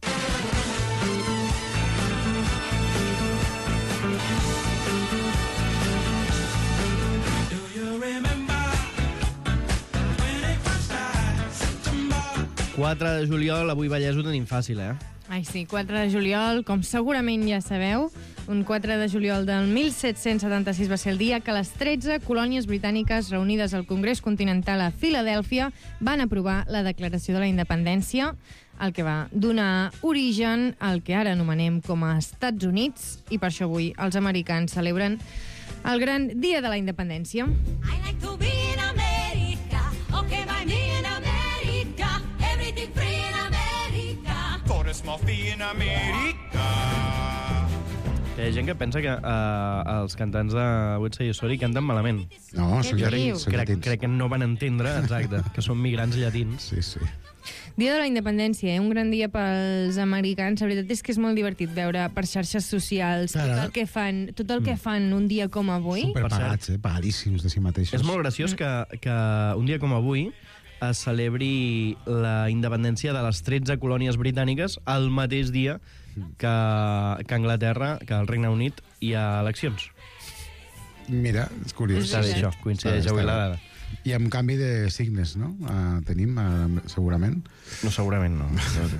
quatre de juliol, avui Vallès ho tenim fàcil, eh? Ai, sí, quatre de juliol, com segurament ja sabeu, un quatre de juliol del mil set-cents setanta-sis va ser el dia que les tretze colònies britàniques reunides al Congrés Continental a Filadèlfia van aprovar la Declaració de la Independència, el que va donar origen al que ara anomenem com a Estats Units, i per això avui els americans celebren el gran Dia de la Independència. I like to be in America, okay, by me in America, everything free in America. For a small fee in America. Hi ha gent que pensa que uh, els cantants de Wetzel i Osori canten malament. No, són llatins. Crec, crec que no van entendre, exacte, que són migrants llatins. Sí, sí. Dia de la Independència, eh? Un gran dia pels americans. La veritat és que és molt divertit veure per xarxes socials tot el que fan, tot el que fan un dia com avui. Superpagats, eh? Pagadíssims de si mateixos. És molt graciós que, que un dia com avui es celebri la independència de les tretze colònies britàniques el mateix dia que, que Anglaterra, que el Regne Unit, hi ha eleccions. Mira, és curiós. Està bé, això, coincideix avui la dada. I amb canvi de signes, no? Uh, tenim, uh, segurament. No, segurament no.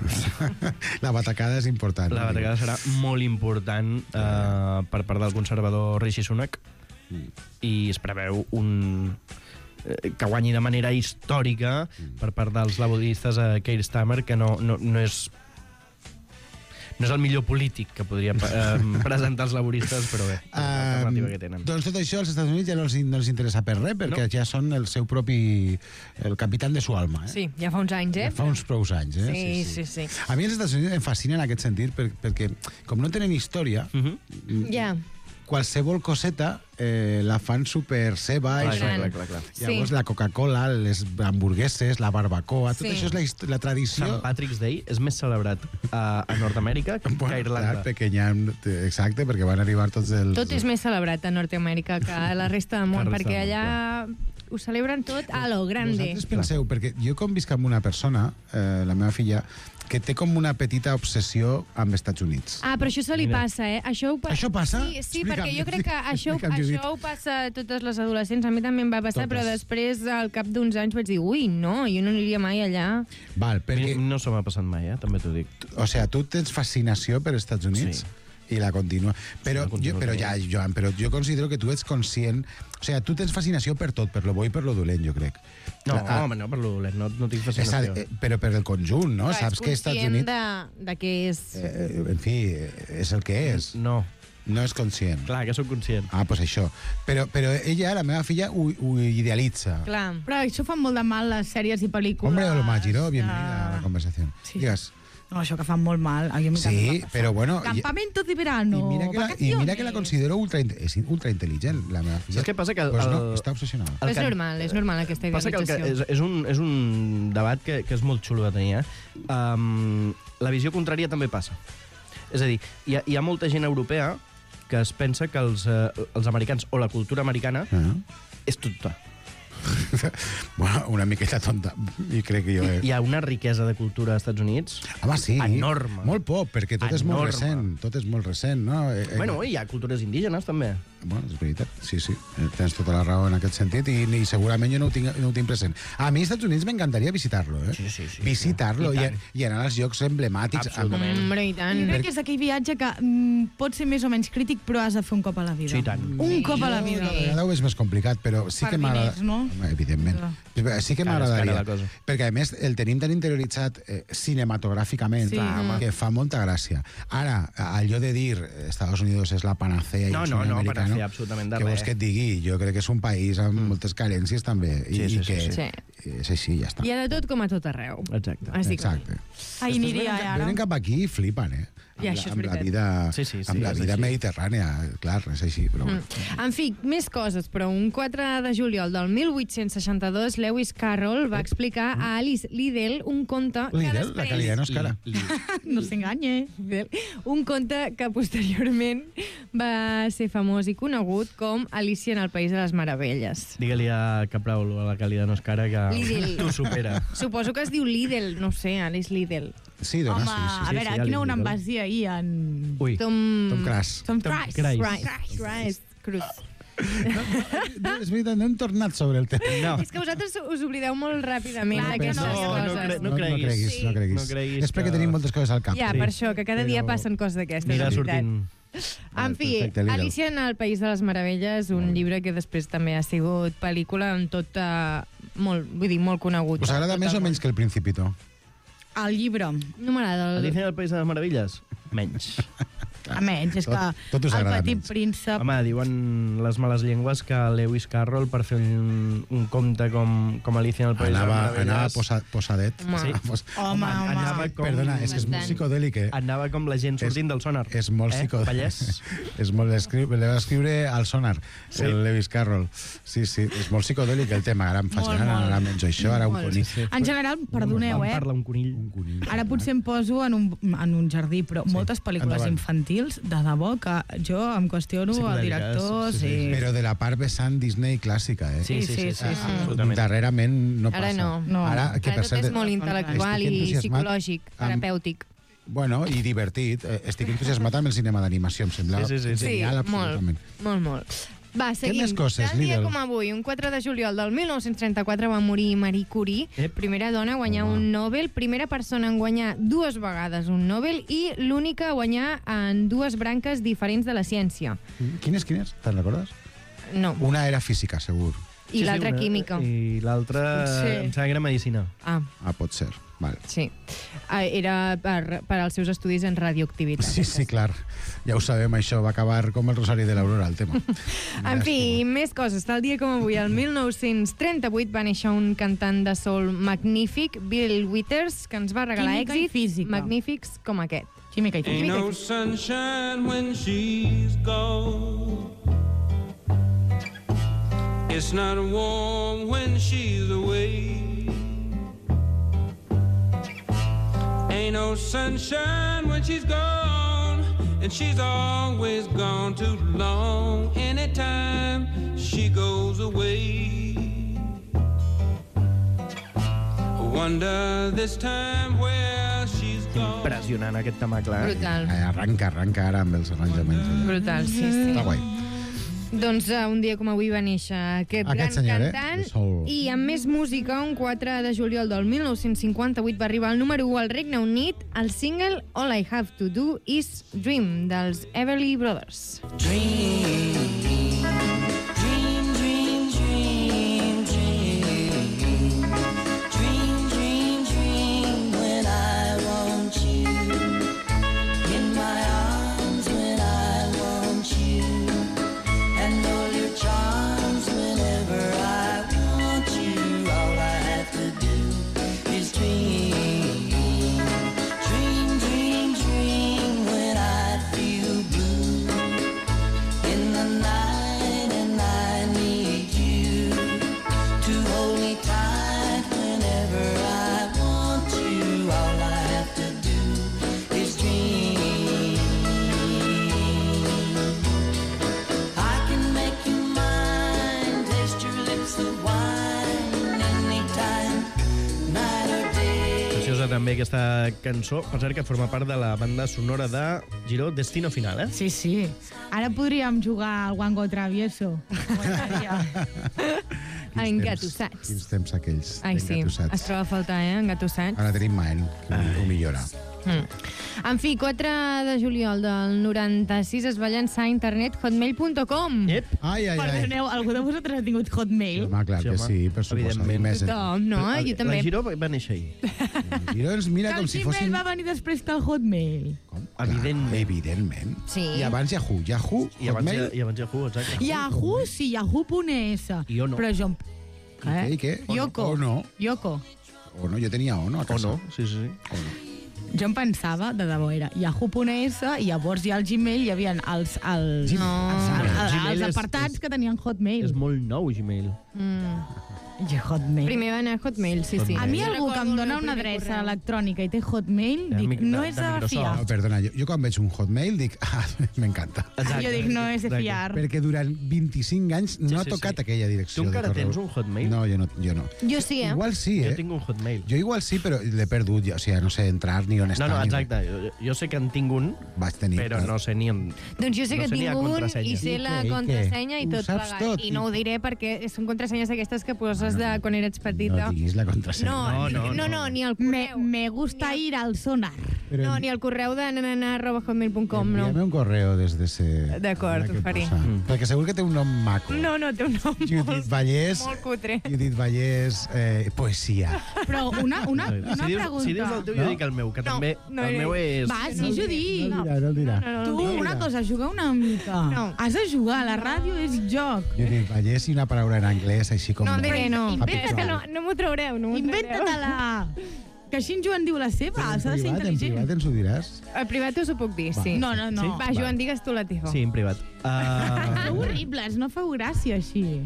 La batacada és important. La batacada serà molt important uh, per part del conservador Rishi Sunak mm. i es preveu un... que guanyi de manera històrica mm. per part dels laboristes a Keir Starmer, que no, no, no és no és el millor polític que podria eh, presentar els laboristes, però bé, és l'alternativa que tenen. Doncs tot això als Estats Units ja no els, no els interessa per res, perquè no. ja són el seu propi... el capitán de su alma. Eh? Sí, ja fa uns anys, eh? Ja fa uns prous anys, eh? Sí, sí, sí. sí. A mi els Estats Units em fascinen en aquest sentit, per, perquè com no tenen història... Uh-huh. Yeah. qualsevol coseta eh, la fan super seva. Clar, i clar, super- clar, clar, clar. Llavors Sí. la Coca-Cola, les hamburgueses, la barbacoa, tot Sí. això és la, hist- la tradició. Sant Patrick's Day és més celebrat a, a Nord-Amèrica que a Irlanda. Clar, perquè hi ha, exacte, perquè van arribar tots els... Tot és més celebrat a Nord-Amèrica que a la resta del món, Que a la perquè resta del allà ho celebren tot a lo grande. Vosaltres penseu, perquè jo convisc amb una persona, eh, la meva filla, que té com una petita obsessió amb Estats Units. Ah, però això se li passa, eh? Això, ho pa- Això passa? Sí, sí, Explica'm, perquè jo crec que això, explica'm, Judit. això ho passa a totes les adolescents. A mi també em va passar, Totes. però després, al cap d'uns anys, vaig dir, ui, no, jo no aniria mai allà. Val, perquè... No se m'ha passat mai, eh? també t'ho dic. O sigui, tu tens fascinació per Estats Units? Sí. I la continua. Però, la continuo jo, però ja, tenint. Joan, però jo considero que tu ets conscient... O sigui, tu tens fascinació per tot, per lo bo i per lo dolent, jo crec. No, Ah, home, no, per lo dolent, no, no tinc és a, fascinació. eh, però per el conjunt, no? Clar, Saps que és Estats conscient Units... de, de què és... Eh, en fi, eh, és el que és. No. No és conscient. Clar, que sóc conscient. Ah, doncs pues això. Però, però ella, la meva filla, ho, ho idealitza. Clar. Però això fa molt de mal les sèries i pel·lícules. Hombre, Olma Giró, bienvenida Ah. a la conversación. Sí. Digues. No, això que fan molt mal. A mi també Sí, em va passar. però bueno... i- Campamentos de verano, I mira, que la, I mira que la considero ultra, és ultra intel·ligent, la meva filla. Saps què passa? Que el- pues no, el- està obsessionada. el És can- normal, és normal aquesta Passa que, el que idealització. és, és, un, és un debat que, que és molt xulo de tenir. Eh? Um, la visió contrària també passa. És a dir, hi ha, hi ha molta gent europea que es pensa que els, eh, els americans o la cultura americana Ah. és tota. Bueno, una miqueta tonta, i crec que jo... He... Hi ha una riquesa de cultura als Estats Units Home, sí. enorme. Molt poc, perquè tot és molt Enorme. recent. Tot és molt recent, no? Eh, eh, Bueno, hi ha cultures indígenes, també. Bueno, és veritat, sí, sí. Eh, Tens tota la raó en aquest sentit i, i segurament jo no ho tinc, no ho tinc present. A mi, als Estats Units, m'encantaria visitar-lo, eh? Sí, sí, sí. Visitar-lo I i, tant. i anar als llocs emblemàtics. Absolutament. Hombre, i tant. Jo crec que és aquell viatge que mm, pot ser més o menys crític, però has de fer un cop a la vida. Sí, i tant. Un cop a la vida. A vegades ho és més complicat, però sí Per que m'agrada... diners, no? Home, evidentment. Sí que Cara, és cara m'agradaria. la cosa. Perquè, a més, el tenim tan interioritzat eh, cinematogràficament Sí. Clar, home. que fa molta gràcia. Ara, allò de dir eh, Estados Unidos és la panacea i No, el no, sueño no, americano, panacea absolutament de què vols res. que et digui? Jo crec que és un país amb moltes carències també. I, Sí, sí, i sí, que sí. és així, ja està. Hi ha de tot com a tot arreu. Exacte. Així que... Exacte. Ai, Després aniria, venen, eh, ara. venen cap aquí i flipen, eh? Amb, Ja, la, això és amb la veritat. vida, Sí, sí, sí, amb la és vida així. mediterrània, clar, és així. Però, bueno. Mm. En fi, més coses, però un quatre de juliol del mil vuit-cents seixanta-dos, Lewis Carroll va explicar a Alice Liddell un conte que Lidl, després... la que li no és cara. No s'enganye. Un conte que posteriorment va ser famós i conegut com Alicia en el País de les Meravelles. Digue-li a Capraul o a la Calida Noscara que Lidl. t'ho supera. Suposo que es diu Liddell, no ho sé, Alice Liddell. Sí, dona, Home, sí, sí. a veure, sí, aquí no Alice un em Liddell. vas dir ahir en... Ui, Tom... Tom Cruise. Tom Tom Cruise. Cruise. Christ. Christ. Cruz. No, és veritat, no hem tornat sobre el tema. No. És que vosaltres us oblideu molt ràpidament Clar, d'aquestes no, no, coses. no, cre- No, no creguis. creguis, no creguis. No creguis És perquè que- tenim moltes coses al cap. Ja, Sí. per això, que cada dia Però- passen coses d'aquestes, Anirà és veritat. sortint. En fi, Perfecte, Lidl. Alicia en el País de les Meravelles, un llibre que després també ha sigut pel·lícula amb tot uh, molt, vull dir, molt conegut. Us agrada Tot més el o món. menys que el Principito? El llibre. No m'agrada. El... Alicia en el País de les Meravelles? Menys. A menys, és Tot- que tot us el agrada petit menys. príncep... Home, diuen les males llengües que Lewis Carroll, per fer un, un conte com, com Alicia en el País Anava, de les anava Meravelles... posa, posadet. Home. Sí. Pos- Home, home. Anava com... Perdona, és que és molt Bastant. psicodèlic, eh? Anava com la gent sortint del sonar. És molt eh? psicodèlic. Vallès. És molt... Escri... Le va escriure al sonar, Sí. el Lewis Carroll. Sí, sí, és molt psicodèlic el tema. Ara em faig Molt, gran, molt. ara menjo això, ara un Molt. conill. En general, perdoneu, Quan eh? parla un conill. Un conill. Ara potser em poso en un, en un jardí, però Sí, moltes pel·lícules endavant. infantils, de debò, que jo em qüestiono el Psicodèliques, director... sí, Sí, sí, Però de la part vessant Disney clàssica, eh? Sí, sí, sí, sí, sí, sí, sí. absolutament. Darrerament no passa. Ara no. No. Ara, que Ara per tot cert, és molt intel·lectual estic i entusiasmat psicològic, amb- terapèutic. Bueno, i divertit. Eh, Estic entusiasmat amb el cinema d'animació, em sembla Sí, sí, sí, sí. genial, molt, absolutament. molt, molt. Va, seguim. més coses, Tal dia Lidl? com avui, un quatre de juliol del mil nou-cents trenta-quatre va morir Marie Curie, Ep. primera dona a guanyar Home. un Nobel, primera persona en guanyar dues vegades un Nobel i l'única a guanyar en dues branques diferents de la ciència. Quines, quines? Te'n recordes? No, Una era física, segur. i l'altra una- química. I l'altra, Sí. em sembla que era medicina. Ah, Ah, pot ser. Val. sí. Ah, era per, per als seus estudis en radioactivitat. Sí, sí, clar. Ja ho sabem, això va acabar com el Rosari de l'Aurora, el tema. En fi, més coses. Tal dia com avui, el mil nou-cents trenta-vuit, va néixer un cantant de soul magnífic, Bill Withers, que ens va regalar Química i èxits física. magnífics com aquest. Química i Ain't no sunshine when she's gone. It's not warm when she's away. Ain't no sunshine when she's gone, and she's always gone too long. Anytime she goes away, I wonder this time where she's gone. Impressionant, aquest tema, clar. Brutal. Eh, Arranca, arranca ara amb els arranjaments. Brutal, sí, sí. Està guai. Doncs uh, un dia com avui va néixer aquest, Aquest gran senyor, eh? cantant. De soul. I amb més música, un quatre de juliol del mil nou-cents cinquanta-vuit va arribar al número u al Regne Unit el single All I Have to Do Is Dream, dels Everly Brothers. Dream, dream, dream, dream, dream. Dream, dream, dream when I want you. In my arms when I want you. And all your charms whenever I want you. All I have to do is dream. Dream, dream, dream when I feel blue. In the night and I need you to hold me tight whenever I want you. All I have to do is dream. I can make you mine, taste your lips of wine anytime, night or day. Preciosa també aquesta cançó, per cert que forma part de la banda sonora de Giró, Destino Final, eh? Sí, sí. Ara podríem jugar al Wango Travieso. Engatussats. Quins temps aquells, Ai, sí, engatussats. es troba a faltar, eh? Engatussats. Ara tenim Maen, que ho millora. Mm. En fi, quatre de juliol del noranta-sis es va llançar a internet hotmail punt com. Ep. Ai, ai, ai. Perdoneu, algú de vosaltres ha tingut Hotmail? Home, clar que sí, per suposar. Tothom, no? Però, Jo també. La Giró va néixer ahir. Giró ens mira Que com el si Gmail fossin... va venir després que el Hotmail. Evidentment. Evidentment. Sí. I abans Yahoo. Yahoo, I abans, Hotmail... I abans Yahoo, exacte. Yahoo, sí, Yahoo punt es. I Ono. Però jo... Què, i què? Yoko. O no. Yoko. O no, jo tenia Ono a O casa. no, sí, sí. O no. Jo em pensava, de debò, era Yahoo punt es i llavors ja al Gmail hi havia els, els, No. els, els, Gmail els és- apartats que tenien Hotmail. És molt nou, Gmail. Mm. I Hotmail. Primer va anar a Hotmail, sí, sí. A mi Jo algú que em recordo dona el una primer adreça correu. electrònica i té Hotmail, De dic, mic- no de- és de de Microsoft. fiar. No, perdona, jo, jo quan veig un Hotmail dic, ah, m'encanta. Jo dic, no és de fiar. Perquè durant vint-i-cinc anys no Sí, ha sí, tocat sí. aquella direcció Tu encara de correu. tens un Hotmail? No, jo no. Jo, no. Jo sí, eh? Igual sí, eh? Jo tinc un Hotmail. Jo igual sí, però l'he perdut. Jo, o sigui, no sé entrar ni on No, està. no, ni- exacte. Jo, jo sé que en tinc un, Vaig tenir, però clar. no sé ni on... Doncs jo sé no que sé ni tinc la un contrasenya. i sé I la què, i què? contrasenya i Ho tot saps plegat. tot, I i- no ho diré perquè són contrasenyes d'aquestes que poses de quan eres petita. No diguis la contrasenya. No, no, no, no, ni el correu. Me, me gusta ir al sonar. Però No, ni el correu de nanana arroba hotmail punt com, no. Envia'm un correu des de ser... D'acord, ho faré. Mm. Perquè segur que té un nom maco. No, no, té un nom Judit molt, Vallès, molt cutre. Judit Vallès, eh, poesia. Però una, una, una si, dius, pregunta. si dius el teu, jo dic el meu, que també... no el diré. meu és... Va, sí, Judit. No el dirà, no el dirà. No, no, Tu, no, no. una cosa, juga una mica. No. Has de jugar, la ràdio és joc. Judit Vallès i una paraula en anglès, així com... No, el diré, no. Happy És que Travel. no, no m'ho traureu, no m'ho traureu. Inventa-te-la. Que així en Joan diu la seva, En s'ha de ser privat, en intel·ligent. privat ens ho diràs? El privat us ho puc dir, sí. No, no, no. Va, Joan, digues tu la teva. Sí, en privat. Uh... Sou horribles, no feu gràcia així.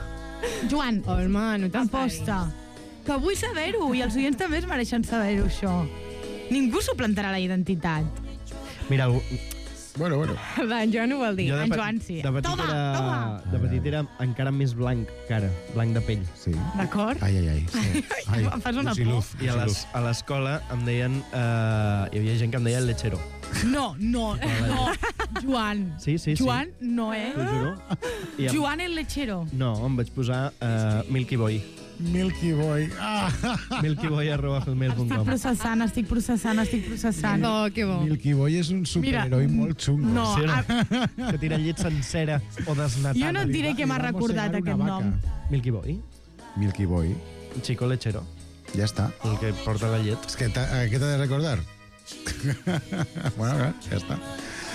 Joan, Home, no aposta. Que vull saber-ho, i els oients també es mereixen saber-ho, això. Ningú suplantarà la identitat. Mira, Bueno, bueno. Va, en Joan ho vol dir. jo de, En pe- Joan sí. de petit Toma, era, toma. de petit era encara més blanc que ara, blanc de pell. Sí. D'acord? Ai, ai, ai. Sí. Ai, Em fas una Luciduz, I a les- a l'escola em deien... Uh, hi havia gent que em deia el lechero. No, no, no. Joan. Sí, sí, sí. Joan, no, eh? T'ho juro. I em, Joan el lechero. no, em vaig posar uh, Milky Boy. Milky Boy. Ah. milkyboy arroba hotmail punt Estic com. processant, estic processant, estic processant. Oh, que bo. Milky Boy és un superheroi Mira, molt xungo. no, Sí, a- que tira llet sencera o desnatada. Jo no et diré què m'ha Li va recordat mossegar aquest una nom. vaca. Milky Boy, Milky Boy. chico lechero, Ja està. el que porta la llet. És que t'ha- eh, què t'ha de recordar? Bueno, clar, ja està.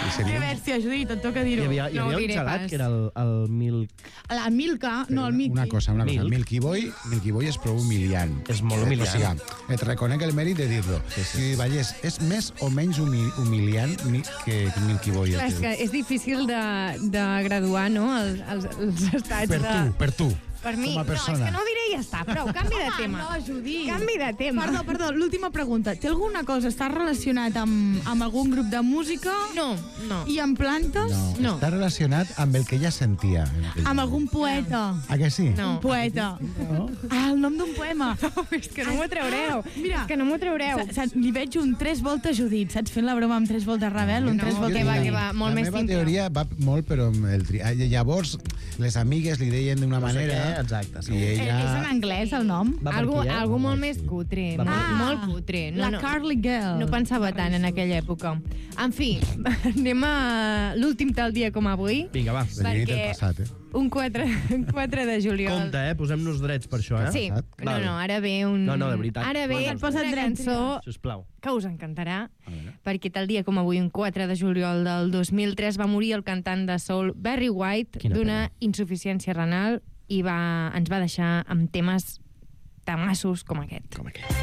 Que bèstia, Judit, et toca dir-ho. Hi havia, hi havia un gelat que era el, el Milk... La Milka, no, el Milky. Una cosa, una cosa. Milk. Milky Boy, Milky Boy és prou humiliant. És molt humiliant. O sigui, et reconec el mèrit de dir-lo. Sí, sí. Si veiés, és més o menys humi humiliant que Milky Boy. Clar, és que és difícil de, de graduar, no?, els, els, els estats Per de... tu, per tu. Per mi, com a no, és persona. que no ho diré i ja està, prou, canvi de tema. No, Judit. Canvi de tema. Perdó, perdó, l'última pregunta. Té alguna cosa, està relacionat amb, amb algun grup de música? No, no. I amb plantes? No, no. Està relacionat amb el que ella sentia. Amb algun poeta? A que sí? No. Un poeta. No? Ah, el nom d'un poema. No, és que no m'ho traureu. Mira, és que no m'ho traureu. Sa, sa, li veig un tres voltes Judit, saps? Fent la broma amb tres voltes Rebel, un No, tres voltes... que va, que va, molt la més meva simple. teoria va molt, però amb el tri... Ah, llavors, les amigues li deien d'una No sé manera... què, exacte, sí. I Eh, ella... és en anglès, el nom? Va per Algú, aquí, eh? algú molt més cutre, Va per molt, aquí. molt cutre. No, La no, Carly Girl. No pensava tant en aquella època. En fi, anem a l'últim tal dia com avui. Vinga, va. De nit el passat, eh? Un quatre, quatre de juliol. Compte, eh? Posem-nos drets per això, eh? Sí, no, no, ara ve un... No, no, de veritat. Ara ve Bueno, una cançó sisplau. que us encantarà, perquè tal dia com avui, un quatre de juliol del dos mil tres, va morir el cantant de soul Barry White Quina d'una insuficiència renal i va, ens va deixar amb temes tamassos com aquest. Com aquest.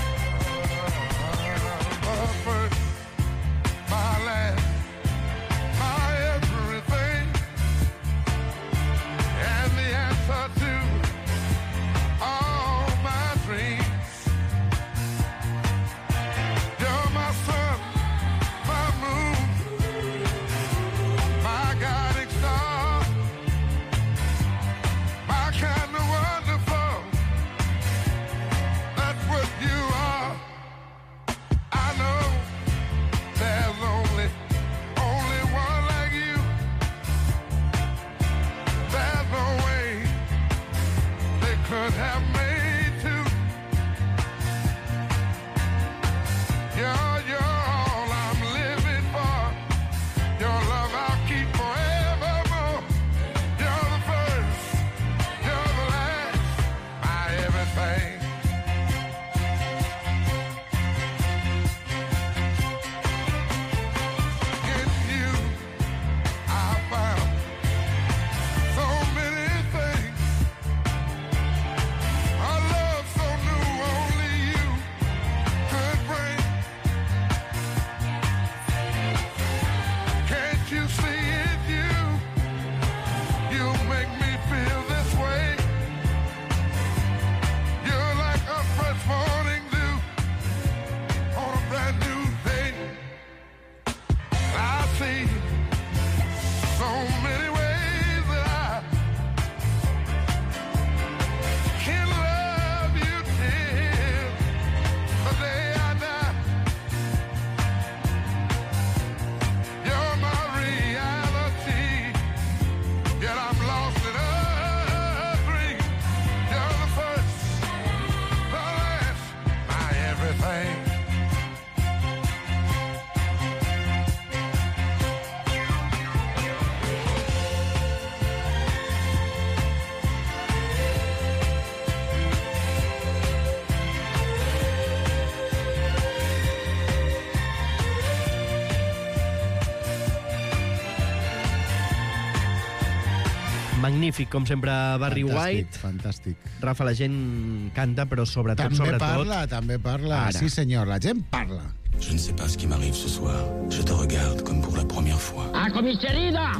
Magnífic, com sempre, Barry Fantàstic, White. Fantàstic. Rafa, la gent canta, però sobretot, També sobretot... parla, també parla. Ara. Sí, senyor, la gent parla. Je ne sais pas ce qui m'arrive ce soir. Je te regarde comme pour la première fois. Ah, comicerina!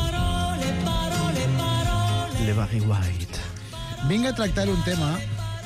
Le Barry White. Vinc a tractar un tema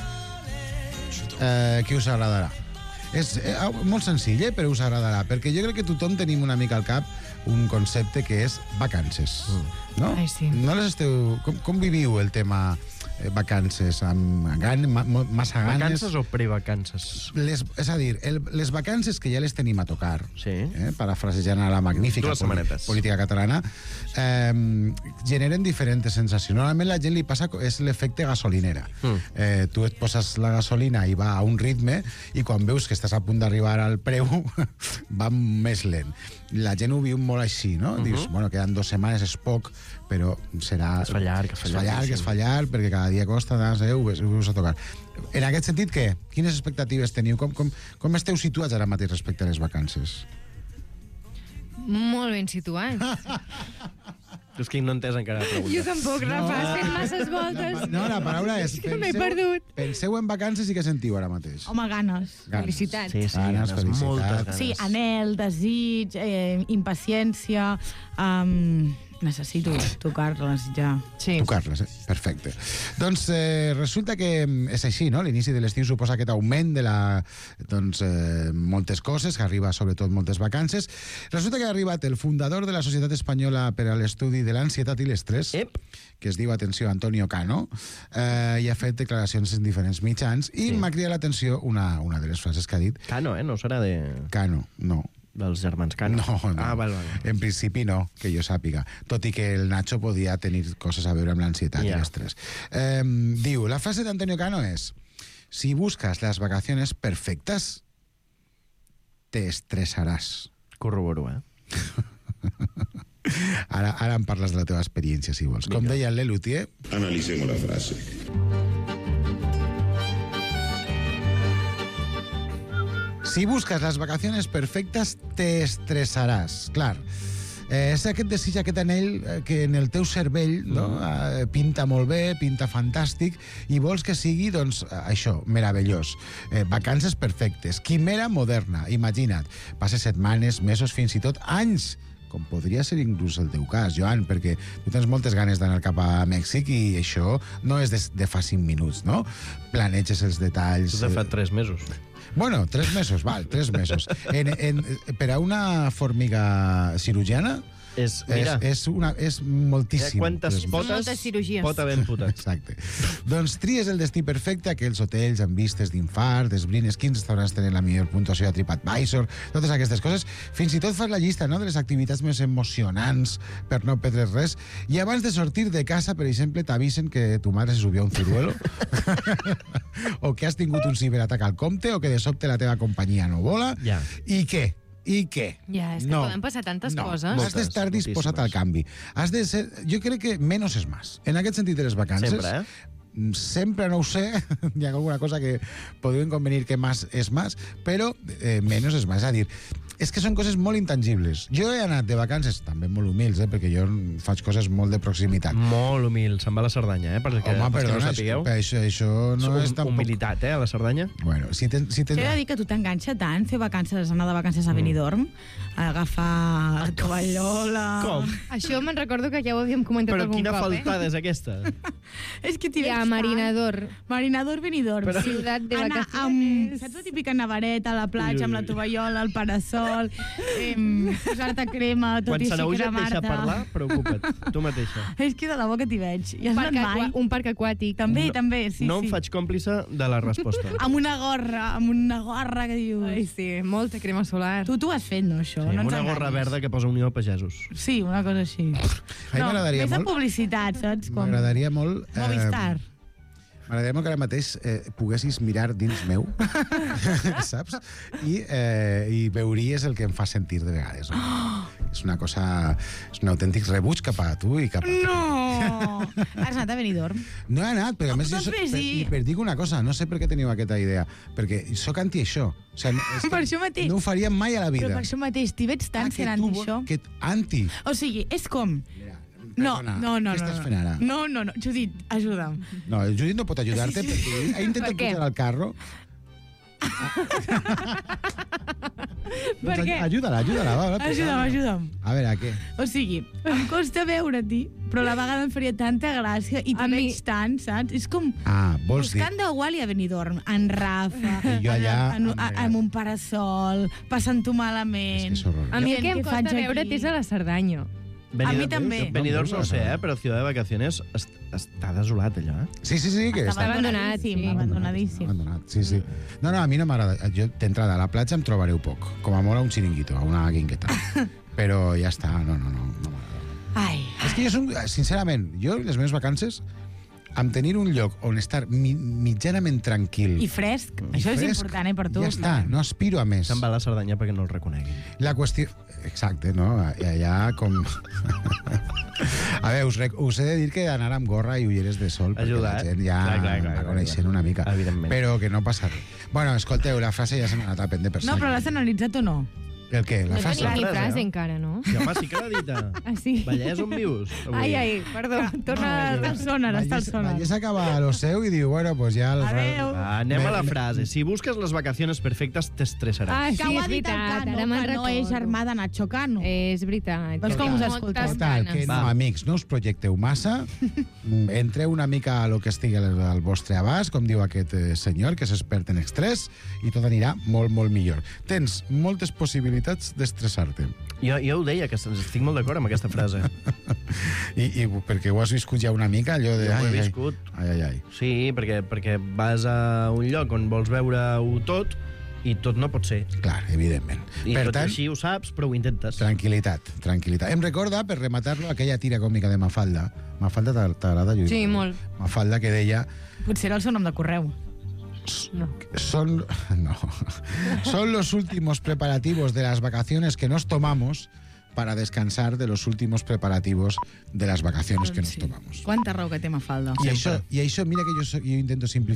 eh, que us agradarà. És eh, molt senzill, eh, però us agradarà, perquè jo crec que tothom tenim una mica al cap un concepte que és vacances. No? Ai, sí. No les esteu... Com, com viviu el tema eh, vacances? Amb gan, ma, massa ganes? Vacances o prevacances? Les, és a dir, el, les vacances que ja les tenim a tocar, sí. eh, parafrasejant a la magnífica Dues setmanetes. política catalana, eh, generen diferents sensacions. Normalment la gent li passa... És l'efecte gasolinera. Mm. Eh, tu et poses la gasolina i va a un ritme i quan veus que estàs a punt d'arribar al preu va més lent. La gent ho viu molt així, no? Uh-huh. Dius, bueno, queden dues setmanes, és poc, però serà... Es fa llarg, es fa es fa llarg, llarg, sí. es fa llarg, perquè cada dia costa, doncs, eh, ho, veus, ho veus a tocar. En aquest sentit, què? Quines expectatives teniu? Com, com, com esteu situats ara mateix respecte a les vacances? Molt ben situats. És que no he entès encara la pregunta. Jo tampoc, Rafa, has fet masses voltes. No, la paraula és... que m'he perdut. Penseu en vacances i què sentiu ara mateix? Home, ganes. Ganes. Felicitats. Sí, sí, Ganes, ganes, felicitats. moltes ganes. Sí, anel, desig, eh, impaciència... Um, necessito tocar-les ja. Sí. Tocar-les, eh? Perfecte. Doncs eh, resulta que és així, no? L'inici de l'estiu suposa aquest augment de la, doncs, eh, moltes coses, que arriba sobretot moltes vacances. Resulta que ha arribat el fundador de la Societat Espanyola per a l'Estudi de l'Ansietat i l'Estrès, Ep. que es diu, atenció, Antonio Cano, eh, i ha fet declaracions en diferents mitjans, i Sí. m'ha cridat l'atenció una, una de les frases que ha dit. Cano, eh? No serà de... Cano, no. dels germans Cano. No, no. Ah, val, val. En principi no, que jo sàpiga. Tot i que el Nacho podia tenir coses a veure amb l'ansietat Ja. i l'estrès. Eh, diu, la frase d'Antonio Cano és: si buscas las vacaciones perfectas, te estresarás. Corroboro, eh? Ara, ara em parles de la teva experiència, si vols. Com deia el Lelutier... Analicemos la frase. Si buscas las vacaciones perfectas, te estresaràs. Clar, eh, és aquest desig, aquest anell eh, que en el teu cervell no, eh, pinta molt bé, pinta fantàstic, i vols que sigui, doncs, això, meravellós. Eh, vacances perfectes, quimera moderna, imagina't. Passes setmanes, mesos, fins i tot anys, com podria ser inclús el teu cas, Joan, perquè tu tens moltes ganes d'anar cap a Mèxic i això no és de, de fa cinc minuts, no? Planeges els detalls... És de fa tres mesos. Bueno, tres mesos, val, tres mesos. En, en, per a una formiga cirurgiana És, mira, és, és, una, és moltíssim. eh, quantes Tres mesos. potes Moltes cirurgies. pot haver emputat. Exacte. Doncs tries el destí perfecte, aquells hotels amb vistes d'infart, esbrines quins restaurants tenen la millor puntuació a TripAdvisor, totes aquestes coses. Fins i tot fas la llista, no?, de les activitats més emocionants per no perdre res. I abans de sortir de casa, per exemple, t'avisen que tu mare se subió a un ciruelo o que has tingut un ciberatac al compte o que de sobte la teva companyia no vola. Ja. I què? I què? Ja, és que No. poden passar tantes No, coses. has d'estar disposat al canvi. Has de ser... Jo crec que menos és més. En aquest sentit de les vacances... Sempre, eh? Sempre no ho sé, hi ha alguna cosa que podríem convenir que més és més, però eh, menys és més. És a dir, és que són coses molt intangibles. Jo he anat de vacances, també molt humils, eh, perquè jo faig coses molt de proximitat. Molt humil. Se'n va a la Cerdanya, eh? Perquè, Home, perdona, perdona, que no sapigueu. això, això no Hum- és tampoc... Humilitat, eh, a la Cerdanya. Bueno, si ten, si ten... T'he de dir que tu t'enganxa tant fer vacances, anar de vacances a Benidorm, agafar la tovallola... Com? Això me'n recordo que ja ho havíem comentat Però algun quina cop, faltada és aquesta? És que t'hi eh? Hi ha veig tant. Marinador. Marinador Benidorm. Però- Ciutat de Anar vacaciones. amb, saps la típica navareta a la platja, amb la tovallola, el parasol, eh, posar-te crema, tot Quan i se així n'auja et deixa cremar-te. parlar, preocupa't, tu mateixa. És que de debò que t'hi veig. I has Parc anat aqua- mai? un parc aquàtic. També, No- també, sí, no sí. em faig còmplice de la resposta. Amb una gorra, amb una gorra que dius... Ai, sí, molta crema solar. Tu t'ho has fet, no, això? Sí, no amb ens una gorra enganyis. verda que posa Unió de Pagesos. Sí, una cosa així. A mi m'agradaria més de molt- publicitat, saps? Com M'agradaria molt... eh, Movistar. M'agradaria molt que ara mateix eh, poguessis mirar dins meu, saps? I, eh, I veuries el que em fa sentir de vegades. No? És una cosa... És un autèntic rebuig cap a tu i cap a... No! Has anat a Benidorm? No he anat, perquè a més... Doncs Jo, so- vés, per, sí. I per dir una cosa, no sé per què teniu aquesta idea, perquè sóc anti-això. O sigui, és que Per això mateix. no ho faria mai a la vida. Però per això mateix, t'hi veig tant Ah, que sent tu anti això. Que anti. O sigui, és com... No, perdona, no, no, què no. estàs no. fent ara? No, no, no. Judit, ajuda'm. No, el Judit no pot ajudar-te perquè ha intentat Per què? pujar al carro. Per Doncs què? Ajuda-la, ajuda-la. Va, va, Ajuda'm, ajuda'm. A veure, què? O sigui, em costa veure-t'hi, però a la vegada em faria tanta gràcia i A t'hi mi- veig tant, saps? És com Ah, vols dir... buscant de Wally a Benidorm, en Rafa, I jo allà en, en, amagat. amb un parasol, passant-ho malament. És que és horrorós. A mi el Què que em faig costa aquí? veure't és a la Cerdanya. A mi també. Benidorm no ho sé, eh? Però Ciudad de Vacaciones est està desolat, allò, eh? Sí, sí, sí. Que Està està abandonadíssim, sí. abandonadíssim. abandonat. Sí, sí. No, no, a mi no m'agrada. Jo, d'entrada, a la platja em trobareu poc. Com a molt a un xiringuito, a una guingueta. Però ja està, no, no, no, no m'agrada. Ai, És que jo som, sincerament, jo les meves vacances, amb tenir un lloc on estar mi, mitjanament tranquil... i fresc. i Això és fresc, important, eh, per tu. Ja està, no aspiro a més. Se'n va a la Cerdanya perquè no el reconeguin. La qüestió... Exacte, no? I allà com... A veure, us, rec... us he de dir que anar amb gorra i ulleres de sol perquè Ajuda, la eh? gent ja Clar, clar, clar, va clar, coneixent clar. una mica. Evidentment. Però que no passa res. Bueno, escolteu, la frase ja se m'ha anat a prendre per No, sac. però l'has analitzat o no? El què? La No frase? tenim ni frase, frase no? encara, no? Ja fa, sí que l'ha dita. Ah, sí? Vallès, on vius? Avui? Ai, ai, perdó. Torna a estar sonar, estar sonar. Vallès acaba a lo seu i diu, bueno, pues ja... Els... Adéu. Va, anem a la frase. Si busques les vacaciones perfectes, t'estressaràs. Ah, sí, Que ho ha és dit el veritat, Cano, ara me'n que no és recordo. germà de Nacho Cano. És veritat. Veus com us Moltes escolteu? Total, que no, Va. amics, no us projecteu massa, Mm, entreu una mica a lo que estigui al, al vostre abast, com diu aquest eh, senyor, que és expert en estrès, i tot anirà molt, molt millor. Tens moltes possibilitats d'estressar-te. Jo, jo ho deia, que estic molt d'acord amb aquesta frase. I, I perquè ho has viscut ja una mica, allò de... Jo ho he ai, ai, viscut. Ai, ai, ai. Sí, perquè, perquè vas a un lloc on vols veure-ho tot i tot no pot ser. Clar, evidentment. I Per tot tant, així ho saps, però ho intentes. tranquil·litat, tranquil·litat. Em recorda, per rematar-lo, aquella tira còmica de Mafalda. Mafalda t'a- t'agrada, Lluís? Sí, molt. Mafalda, que deia... Potser era el seu nom de correu. No. Son, no, son los últimos preparativos de las vacaciones que nos tomamos para descansar de los últimos preparativos de las vacaciones que nos tomamos. Quanta raó que té Mafalda. I això, I això, mira que jo, so- jo intento simplificar